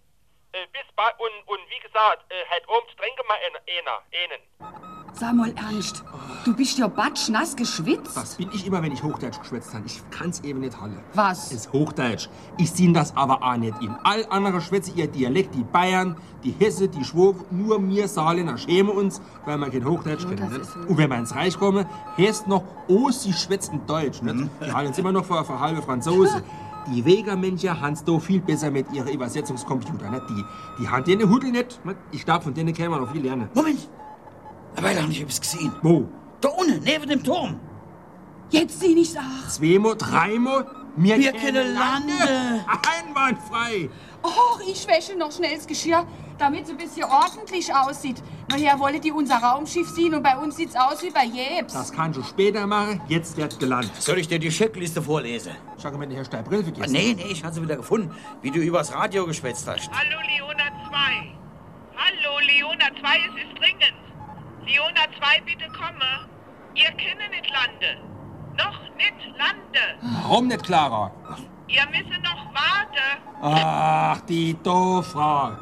Äh, bis bald. Und, und wie gesagt, äh, heute Abend trinken wir einer, einen. Sag mal ernst, du bist ja batschnass geschwitzt. Das bin ich immer, wenn ich Hochdeutsch geschwätzt habe. Ich kann's eben nicht halle. Was? Ist Hochdeutsch. Ich seh das aber auch nicht in. All andere schwätze ihr Dialekt, die Bayern, die Hesse, die Schwoben, nur mir Saarländer schämen uns, weil wir kein Hochdeutsch kennen. Nicht? So. Und wenn wir ins Reich kommen, heißt noch, oh, sie schwätzen Deutsch. Nicht? Die halten uns immer noch für, für halbe Franzose. Die Vega-Männer haben es doch viel besser mit ihren Übersetzungscomputern. Nicht? Die, die haben den Hudel nicht. Nicht? Ich glaube, von denen kann man noch viel lernen. Moment! Aber ich habe nicht etwas gesehen. Wo? Da unten, neben dem Turm. Jetzt seh ich's auch. Zweimal, dreimal. Wir, Wir können Lande. Einwandfrei. Och, ich wäsche noch schnell das Geschirr, damit es ein bisschen ordentlich aussieht. Nachher wollen die unser Raumschiff sehen und bei uns sieht's aus wie bei Jeps. Das kannst du später machen. Jetzt wird gelandet. Soll ich dir die Checkliste vorlesen? Schau mal, Herr Steibbrill vergessen. Ah, nee, nee, ich hatte sie wieder gefunden, wie du übers Radio geschwätzt hast. Hallo, Leona zwei. Hallo, Leona zwei, es ist dringend. Leona zwei, bitte komme. Ihr kennt nicht Lande. Noch nicht Lande. Warum nicht, Clara? Ihr müsst noch warten. Ach, die Doofrau.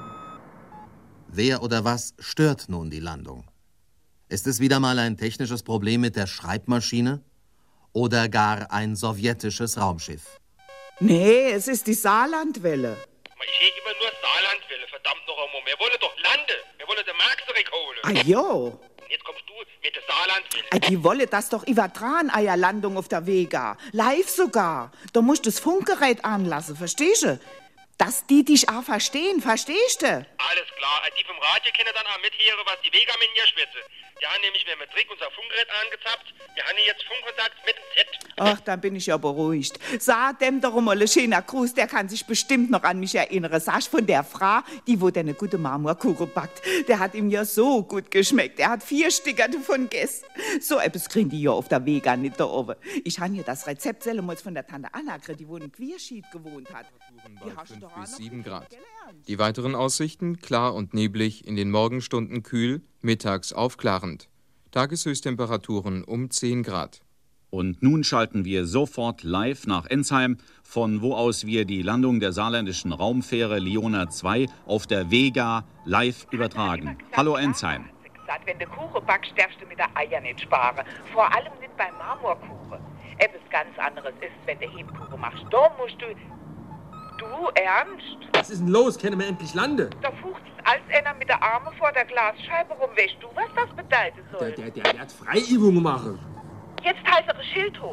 Wer oder was stört nun die Landung? Ist es wieder mal ein technisches Problem mit der Schreibmaschine? Oder gar ein sowjetisches Raumschiff? Nee, es ist die Saarlandwelle. Ich sehe immer nur Saarlandwelle, verdammt noch einmal. Wir wollen doch Lande. Wir wollen den Marx zurückholen. Ah, jo. Jetzt kommst du mit der Saarlandwelle. Ah, die wolle das doch übertragen, eier Landung auf der Vega. Live sogar. Da musst du das Funkgerät anlassen, verstehst du? Dass die dich auch verstehen, verstehst du? Alles klar. Die vom Radio können dann auch mithören, was die Vega-Männer schwätzen. Die haben nämlich mit dem Trick unser Funkgerät angezapft. Wir haben jetzt Funkkontakt mit dem Z. Ach, dann bin ich ja beruhigt. Sag dem doch mal, schöner Gruß, der kann sich bestimmt noch an mich erinnern. Sag von der Frau, die wo der eine gute Marmorkuchen backt. Der hat ihm ja so gut geschmeckt. Er hat vier Sticker davon gegessen. So etwas kriegen die ja auf der Vega nicht da oben. Ich habe hier das Rezept selber von der Tante Anna gekriegt, die wo in Quierschied gewohnt hat. Die hast du doch bis sieben Grad. Die weiteren Aussichten klar und neblig, in den Morgenstunden kühl, mittags aufklarend. Tageshöchsttemperaturen um zehn Grad. Und nun schalten wir sofort live nach Ensheim, von wo aus wir die Landung der saarländischen Raumfähre Leona zwei auf der Vega live übertragen. Hallo Ensheim. Wenn du Kuchen backst, darfst du mit der Eier nicht sparen. Vor allem nicht beim Marmorkuchen. Etwas ganz anderes ist, wenn du Hebkuchen machst. Da musst du... Du, Ernst? Was ist denn los? Können wir endlich landen? Da fucht es als einer mit der Arme vor der Glasscheibe rum. Weißt du, was das bedeuten soll? Der, der, der, der hat Freiübungen machen. Jetzt halt eure Schild hoch.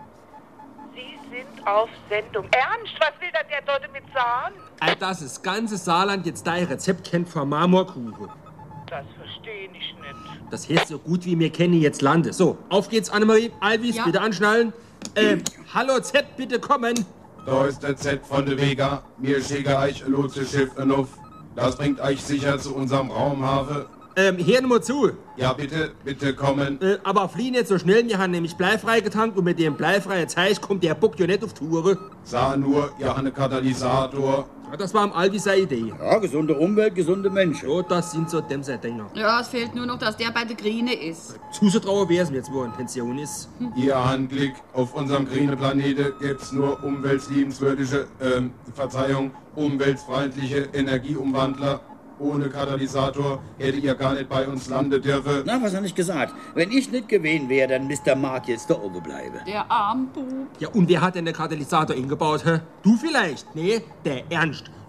Sie sind auf Sendung. Ernst, was will denn der dort mit sagen? All das das ganze Saarland jetzt dein Rezept kennt für Marmorkuchen. Das verstehe ich nicht. Das heißt so gut wie wir kennen jetzt Lande. So, auf geht's, Annemarie. Alvis, ja. Bitte anschnallen. Äh, hallo Z, bitte kommen. Da ist der Z von der Vega. Wir schicken euch ein Lotsschiff auf. Das bringt euch sicher zu unserem Raumhafen. Ähm, hör nur zu. Ja, bitte, bitte kommen. Äh, aber flieh nicht so schnell. Wir haben nämlich bleifrei getankt und mit dem bleifreien Zeich kommt der Bock ja nicht auf Touren. Sah nur, ihr habt einen Katalysator. Ja, das war am Alvis seine Idee. Ja, gesunde Umwelt, gesunde Menschen. Ja, das sind so Dämser-Dinger. Ja, es fehlt nur noch, dass der bei der Grine ist. Zusetrauer wär's mir jetzt, wo er in Pension ist. Hm. Ihr Anblick, auf unserem grünen Planeten gibt's nur umweltliebenswürdige, ähm, Verzeihung, umweltfreundliche Energieumwandler. Ohne Katalysator hätte ihr gar nicht bei uns landen dürfen. Na, was hat nicht gesagt? Wenn ich nicht gewesen wäre, dann Mister Mark jetzt da oben bleiben. Der Armbub. Ja, und wer hat denn den Katalysator eingebaut, hä? Du vielleicht? Nee, der Ernst.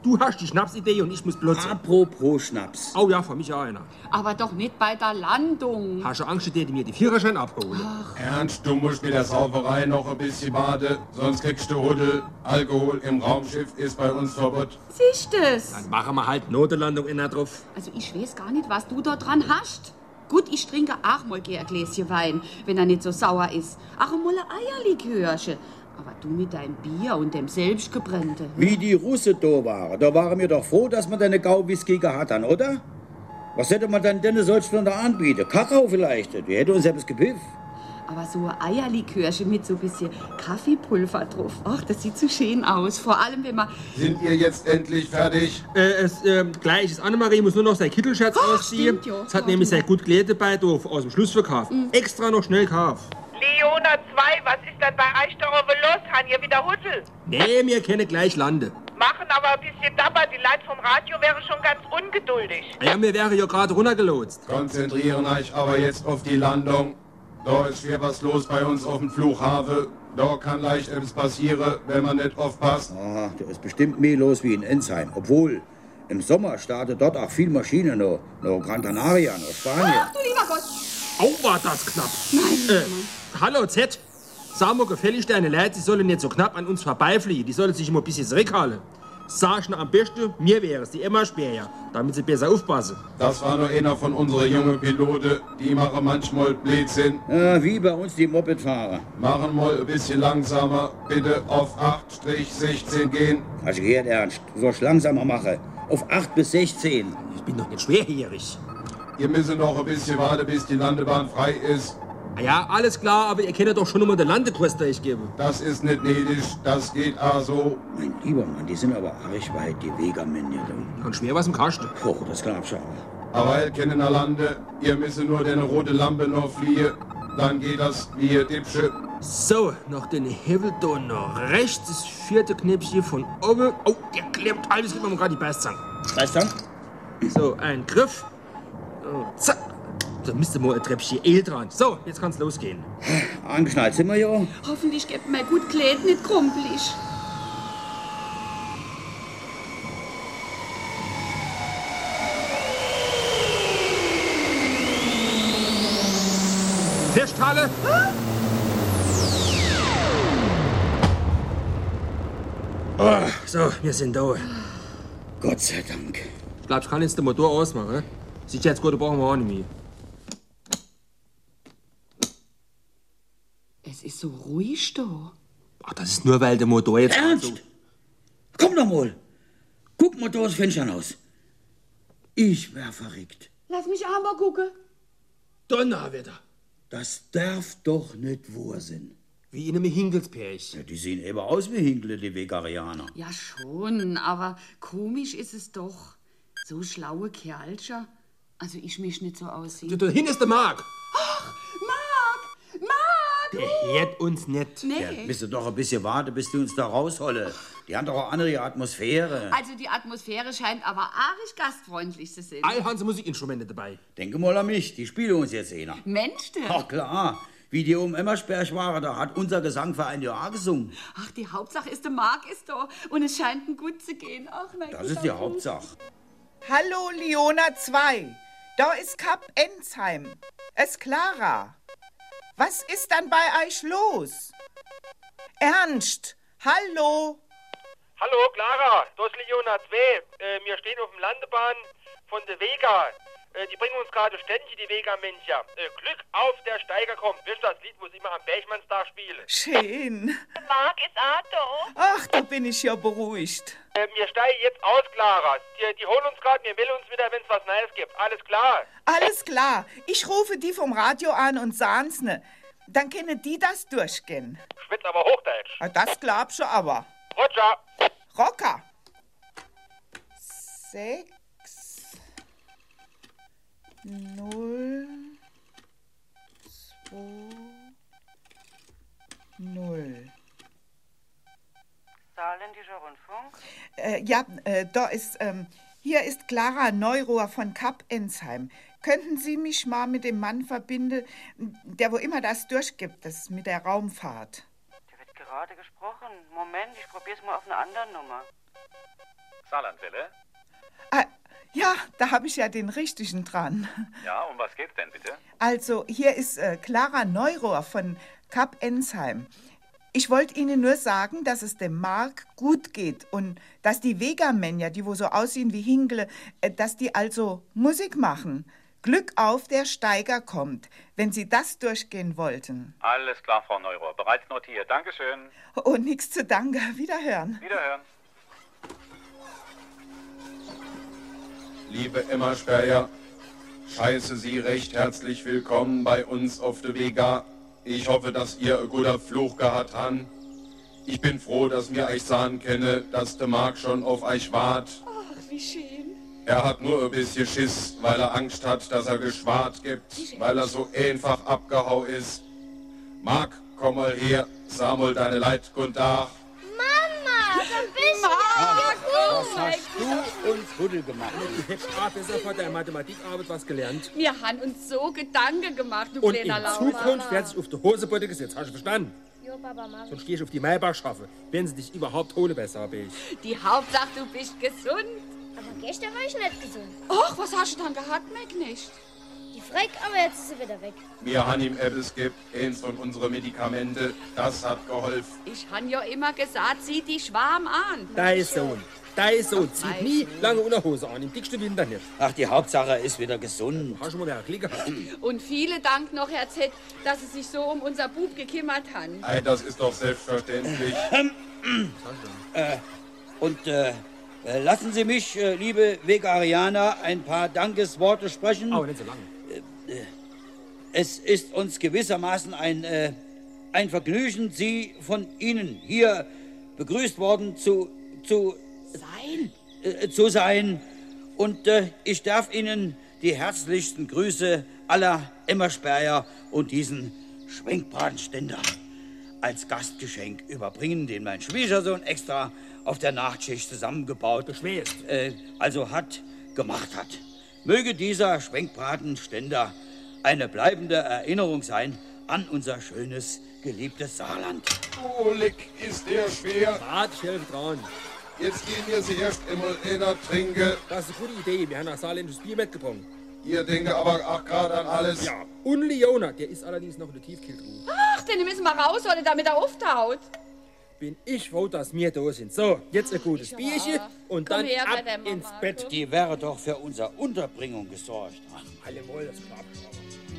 Du hast die Schnapsidee und ich muss blotzen. Apropos Schnaps. Oh ja, für mich auch einer. Aber doch nicht bei der Landung. Hast du Angst, dass die mir die Führerschein abholen? Ach. Ernst, du musst mit der Sauferei noch ein bisschen warten, sonst kriegst du Huddel. Alkohol im Raumschiff ist bei uns Verbot. Siehst es? Dann machen wir halt Notenlandung inner drauf. Also ich weiß gar nicht, was du da dran hast. Gut, ich trinke auch mal gern ein Gläschen Wein, wenn er nicht so sauer ist. Ach, mal ein Eierlikörchen. Aber du mit deinem Bier und dem selbstgebrannten. Wie die Russen da waren, da waren wir doch froh, dass wir deine Gau-Whisky gehabt haben, oder? Was hätte man dann denn solch Stunde anbieten? Kakao vielleicht? Die hätte uns etwas gepifft. Aber so ein Eierlikörchen mit so ein bisschen Kaffeepulver drauf. Ach, das sieht so schön aus. Vor allem, wenn man... Sind ihr jetzt endlich fertig? Äh, es, äh, gleich ist Annemarie, muss nur noch sein Kittelschatz Oh, ausziehen. stimmt, ja. Es hat nämlich sehr gut gelehrt dabei, du, aus dem Schlussverkauf. Mhm. Extra noch schnell kauf. Leona zwei, was ist denn bei euch da oben los? Han ihr wieder Huddel? Nee, wir können gleich landen. Machen aber ein bisschen Dabber, die Leute vom Radio wären schon ganz ungeduldig. Ja, wir wären ja gerade runtergelotst. Konzentrieren euch aber jetzt auf die Landung. Da ist schwer was los bei uns auf dem Flughafen. Da kann leicht etwas passieren, wenn man nicht aufpasst. Ah, da ist bestimmt mehr los wie in Ensheim. Obwohl, im Sommer startet dort auch viel Maschinen noch. Noch Gran Canaria, noch Spanien. Ach du lieber Gott. Oh, war das knapp. Nein. Äh, hallo, Z. Sag mal gefällig deine Leute, die sollen nicht so knapp an uns vorbeifliegen. Die sollen sich immer ein bisschen zurückhalten. Sag schon am besten, mir wäre es die Emma Speer, damit sie besser aufpassen. Das war nur einer von unseren jungen Piloten. Die machen manchmal Blödsinn. Ja, wie bei uns die Mopedfahrer. Machen mal ein bisschen langsamer. Bitte auf acht sechzehn gehen. Hast du gehört, Ernst? Du sollst langsamer machen. Auf acht bis sechzehn. Ich bin doch nicht schwerhörig. Ihr müsst noch ein bisschen warten, bis die Landebahn frei ist. Ja, alles klar, aber ihr könnt doch schon mal den Landekurs durchgeben. Das ist nicht nötig, das geht auch so. Mein lieber Mann, die sind aber arg weit, die Vegamänner. Und schwer was im Kasten. Oh, das glaubst du aber. Aber ihr kennt ihr Lande, ihr müsst nur deine rote Lampe noch fliehen. Dann geht das wie ihr Dipsche. So, noch den Hebel da noch rechts, das vierte Knäppchen von oben. Oh, der klemmt alles, gibt mir mal gerade die Beißzange. Beißzange? So, ein Griff. Oh, zack. Da müsste mal ein Treppchen El dran. So, jetzt kann's losgehen. Angeschnallt sind wir ja. Hoffentlich geht mein gut Kleid nicht krumpelig. Festhalle! Oh, so, wir sind da. Gott sei Dank. Ich glaube, ich kann jetzt den Motor ausmachen. Sicherheitsgurte brauchen wir auch nicht mehr. Es ist so ruhig da. Ach, das ist nur, weil der Motor jetzt... Ernst? So komm doch mal. Guck mal da aus Fenstern aus. Ich wär verrückt. Lass mich auch mal gucken. Donnerwetter. Das darf doch nicht wahr sein. Wie in einem Hinkelspärchen. Ja, die sehen eben aus wie Hinkle, die Vegarianer. Ja schon, aber komisch ist es doch. So schlaue Kerlscher. Also ich mich nicht so aussehen. Da hinten ist der Marc. Ach, Marc! Marc! Der hört uns nicht. Nee. Ja, bist du doch ein bisschen warten, bis die uns da rausholen. Die haben doch auch andere Atmosphäre. Also die Atmosphäre scheint aber arisch gastfreundlich zu sein. All Hans Musikinstrumente dabei. Denke mal an mich, die spielen uns jetzt einer. Mensch, der. Ach klar, wie die um Emmersberg waren, da hat unser Gesangverein ja auch gesungen. Ach, die Hauptsache ist, der Marc ist da und es scheint ihm gut zu gehen. Ach, mein Das ist die Hauptsache. Hallo, Leona zwei. Da ist Kap Ensheim. Es Clara. Was ist dann bei euch los? Ernst, hallo. Hallo, Clara. Da ist Leona zwei. Äh, wir stehen auf dem Landebahn von der Vega. Äh, die bringen uns gerade ständig die Vega-Mäncher. Äh, Glück auf, der Steiger kommt. Wisst ihr, das Lied muss immer am Bergmannstag spielen. Schön. Marc ist auch da. Ach, da bin ich ja beruhigt. Äh, wir steigen jetzt aus, Clara. Die, die holen uns gerade, wir melden uns wieder, wenn es was Neues gibt. Alles klar? Alles klar. Ich rufe die vom Radio an und sahen's ne. Dann können die das durchgehen. Schwitz aber Hochdeutsch. Ah, das glaubst du aber. Roger. Rocker. Sechs. Null. Zwei. Null. Saarländischer Rundfunk? Äh, ja, äh, da ist, ähm, hier ist Clara Neurohr von Kap Ensheim. Könnten Sie mich mal mit dem Mann verbinden, der wo immer das durchgibt, das mit der Raumfahrt? Der wird gerade gesprochen. Moment, ich probier's mal auf eine andere Nummer. Saarlandwelle? Ah, ja, da habe ich ja den richtigen dran. Ja, um was geht's denn bitte? Also, hier ist äh, Clara Neurohr von Kap Ensheim. Ich wollte Ihnen nur sagen, dass es dem Mark gut geht und dass die Vega-Männer, die wo so aussehen wie Hingle, äh, dass die also Musik machen. Glück auf, der Steiger kommt, wenn Sie das durchgehen wollten. Alles klar, Frau Neurohr. Bereits notiert. Dankeschön. Oh, nichts zu danke. Wiederhören. Wiederhören. Liebe Emma Sperger, scheiße Sie recht herzlich willkommen bei uns auf der Vega. Ich hoffe, dass ihr ein guter Fluch gehabt habt. Ich bin froh, dass mir euch sagen kenne, dass der Mark schon auf euch wart. Ach, wie schön. Er hat nur ein bisschen Schiss, weil er Angst hat, dass er Geschwart gibt, weil er so einfach abgehauen ist. Mark, komm mal her, sag mal deine Leid, guten Tag. Mama, da bist Mark, du. Was hast du uns Huddel gemacht? Du hättest auch besser von der Mathematikarbeit was gelernt. Wir haben uns so Gedanken gemacht, du Und in kleiner Lauer. Zukunft wird sich auf die Hosenbotte gesetzt. Hast du verstanden? Jo, Papa, Mama. Sonst geh ich auf die Maybach schaffe. Wenn sie dich überhaupt hole, besser hab ich. Die Hauptsache, du bist gesund. Aber gestern war ich nicht gesund. Och, was hast du dann gehabt, Megnicht? Die Freck, aber jetzt ist sie wieder weg. Wir haben ihm etwas gibt, eins von unseren Medikamente, das hat geholfen. Ich han ja immer gesagt, zieh die Schwarm an. Dein Sohn, dein Sohn zieht nie lange Unterhose an, im dicksten Winter nicht. Ach, die Hauptsache ist wieder gesund. Hast du mal eine Klick gehabt? Und vielen Dank noch, Herr Z., dass Sie sich so um unser Bub gekümmert haben. Ei, das ist doch selbstverständlich. äh, und äh, lassen Sie mich, äh, liebe Vegarianer, ein paar Dankesworte sprechen. Aber nicht so lange. Es ist uns gewissermaßen ein, äh, ein Vergnügen, Sie von Ihnen hier begrüßt worden zu, zu sein. Äh, zu sein. Und äh, ich darf Ihnen die herzlichsten Grüße aller Emmersperger und diesen Schwenkbratenständer als Gastgeschenk überbringen, den mein Schwiegersohn extra auf der Nachtschicht zusammengebaut äh, also hat, gemacht hat. Möge dieser Schwenkbratenständer eine bleibende Erinnerung sein an unser schönes, geliebtes Saarland. Oh, leck, ist der schwer. Warte, ich helfe dran. Jetzt gehen wir zuerst einmal einer trinken. Das ist eine gute Idee. Wir haben nach saarländisches Bier mitgebracht. Ihr denkt aber auch gerade an alles. Ja, und Leona, der ist allerdings noch in der Tiefkühltruhe. Ach, den müssen wir rausholen, damit er auftaut. Bin ich froh, dass wir da sind. So, jetzt ein gutes Ich Bierchen auch. und Komm dann her bei ab der Mama. ins Bett. Die wäre doch für unsere Unterbringung gesorgt. Alle wohl, das klappt.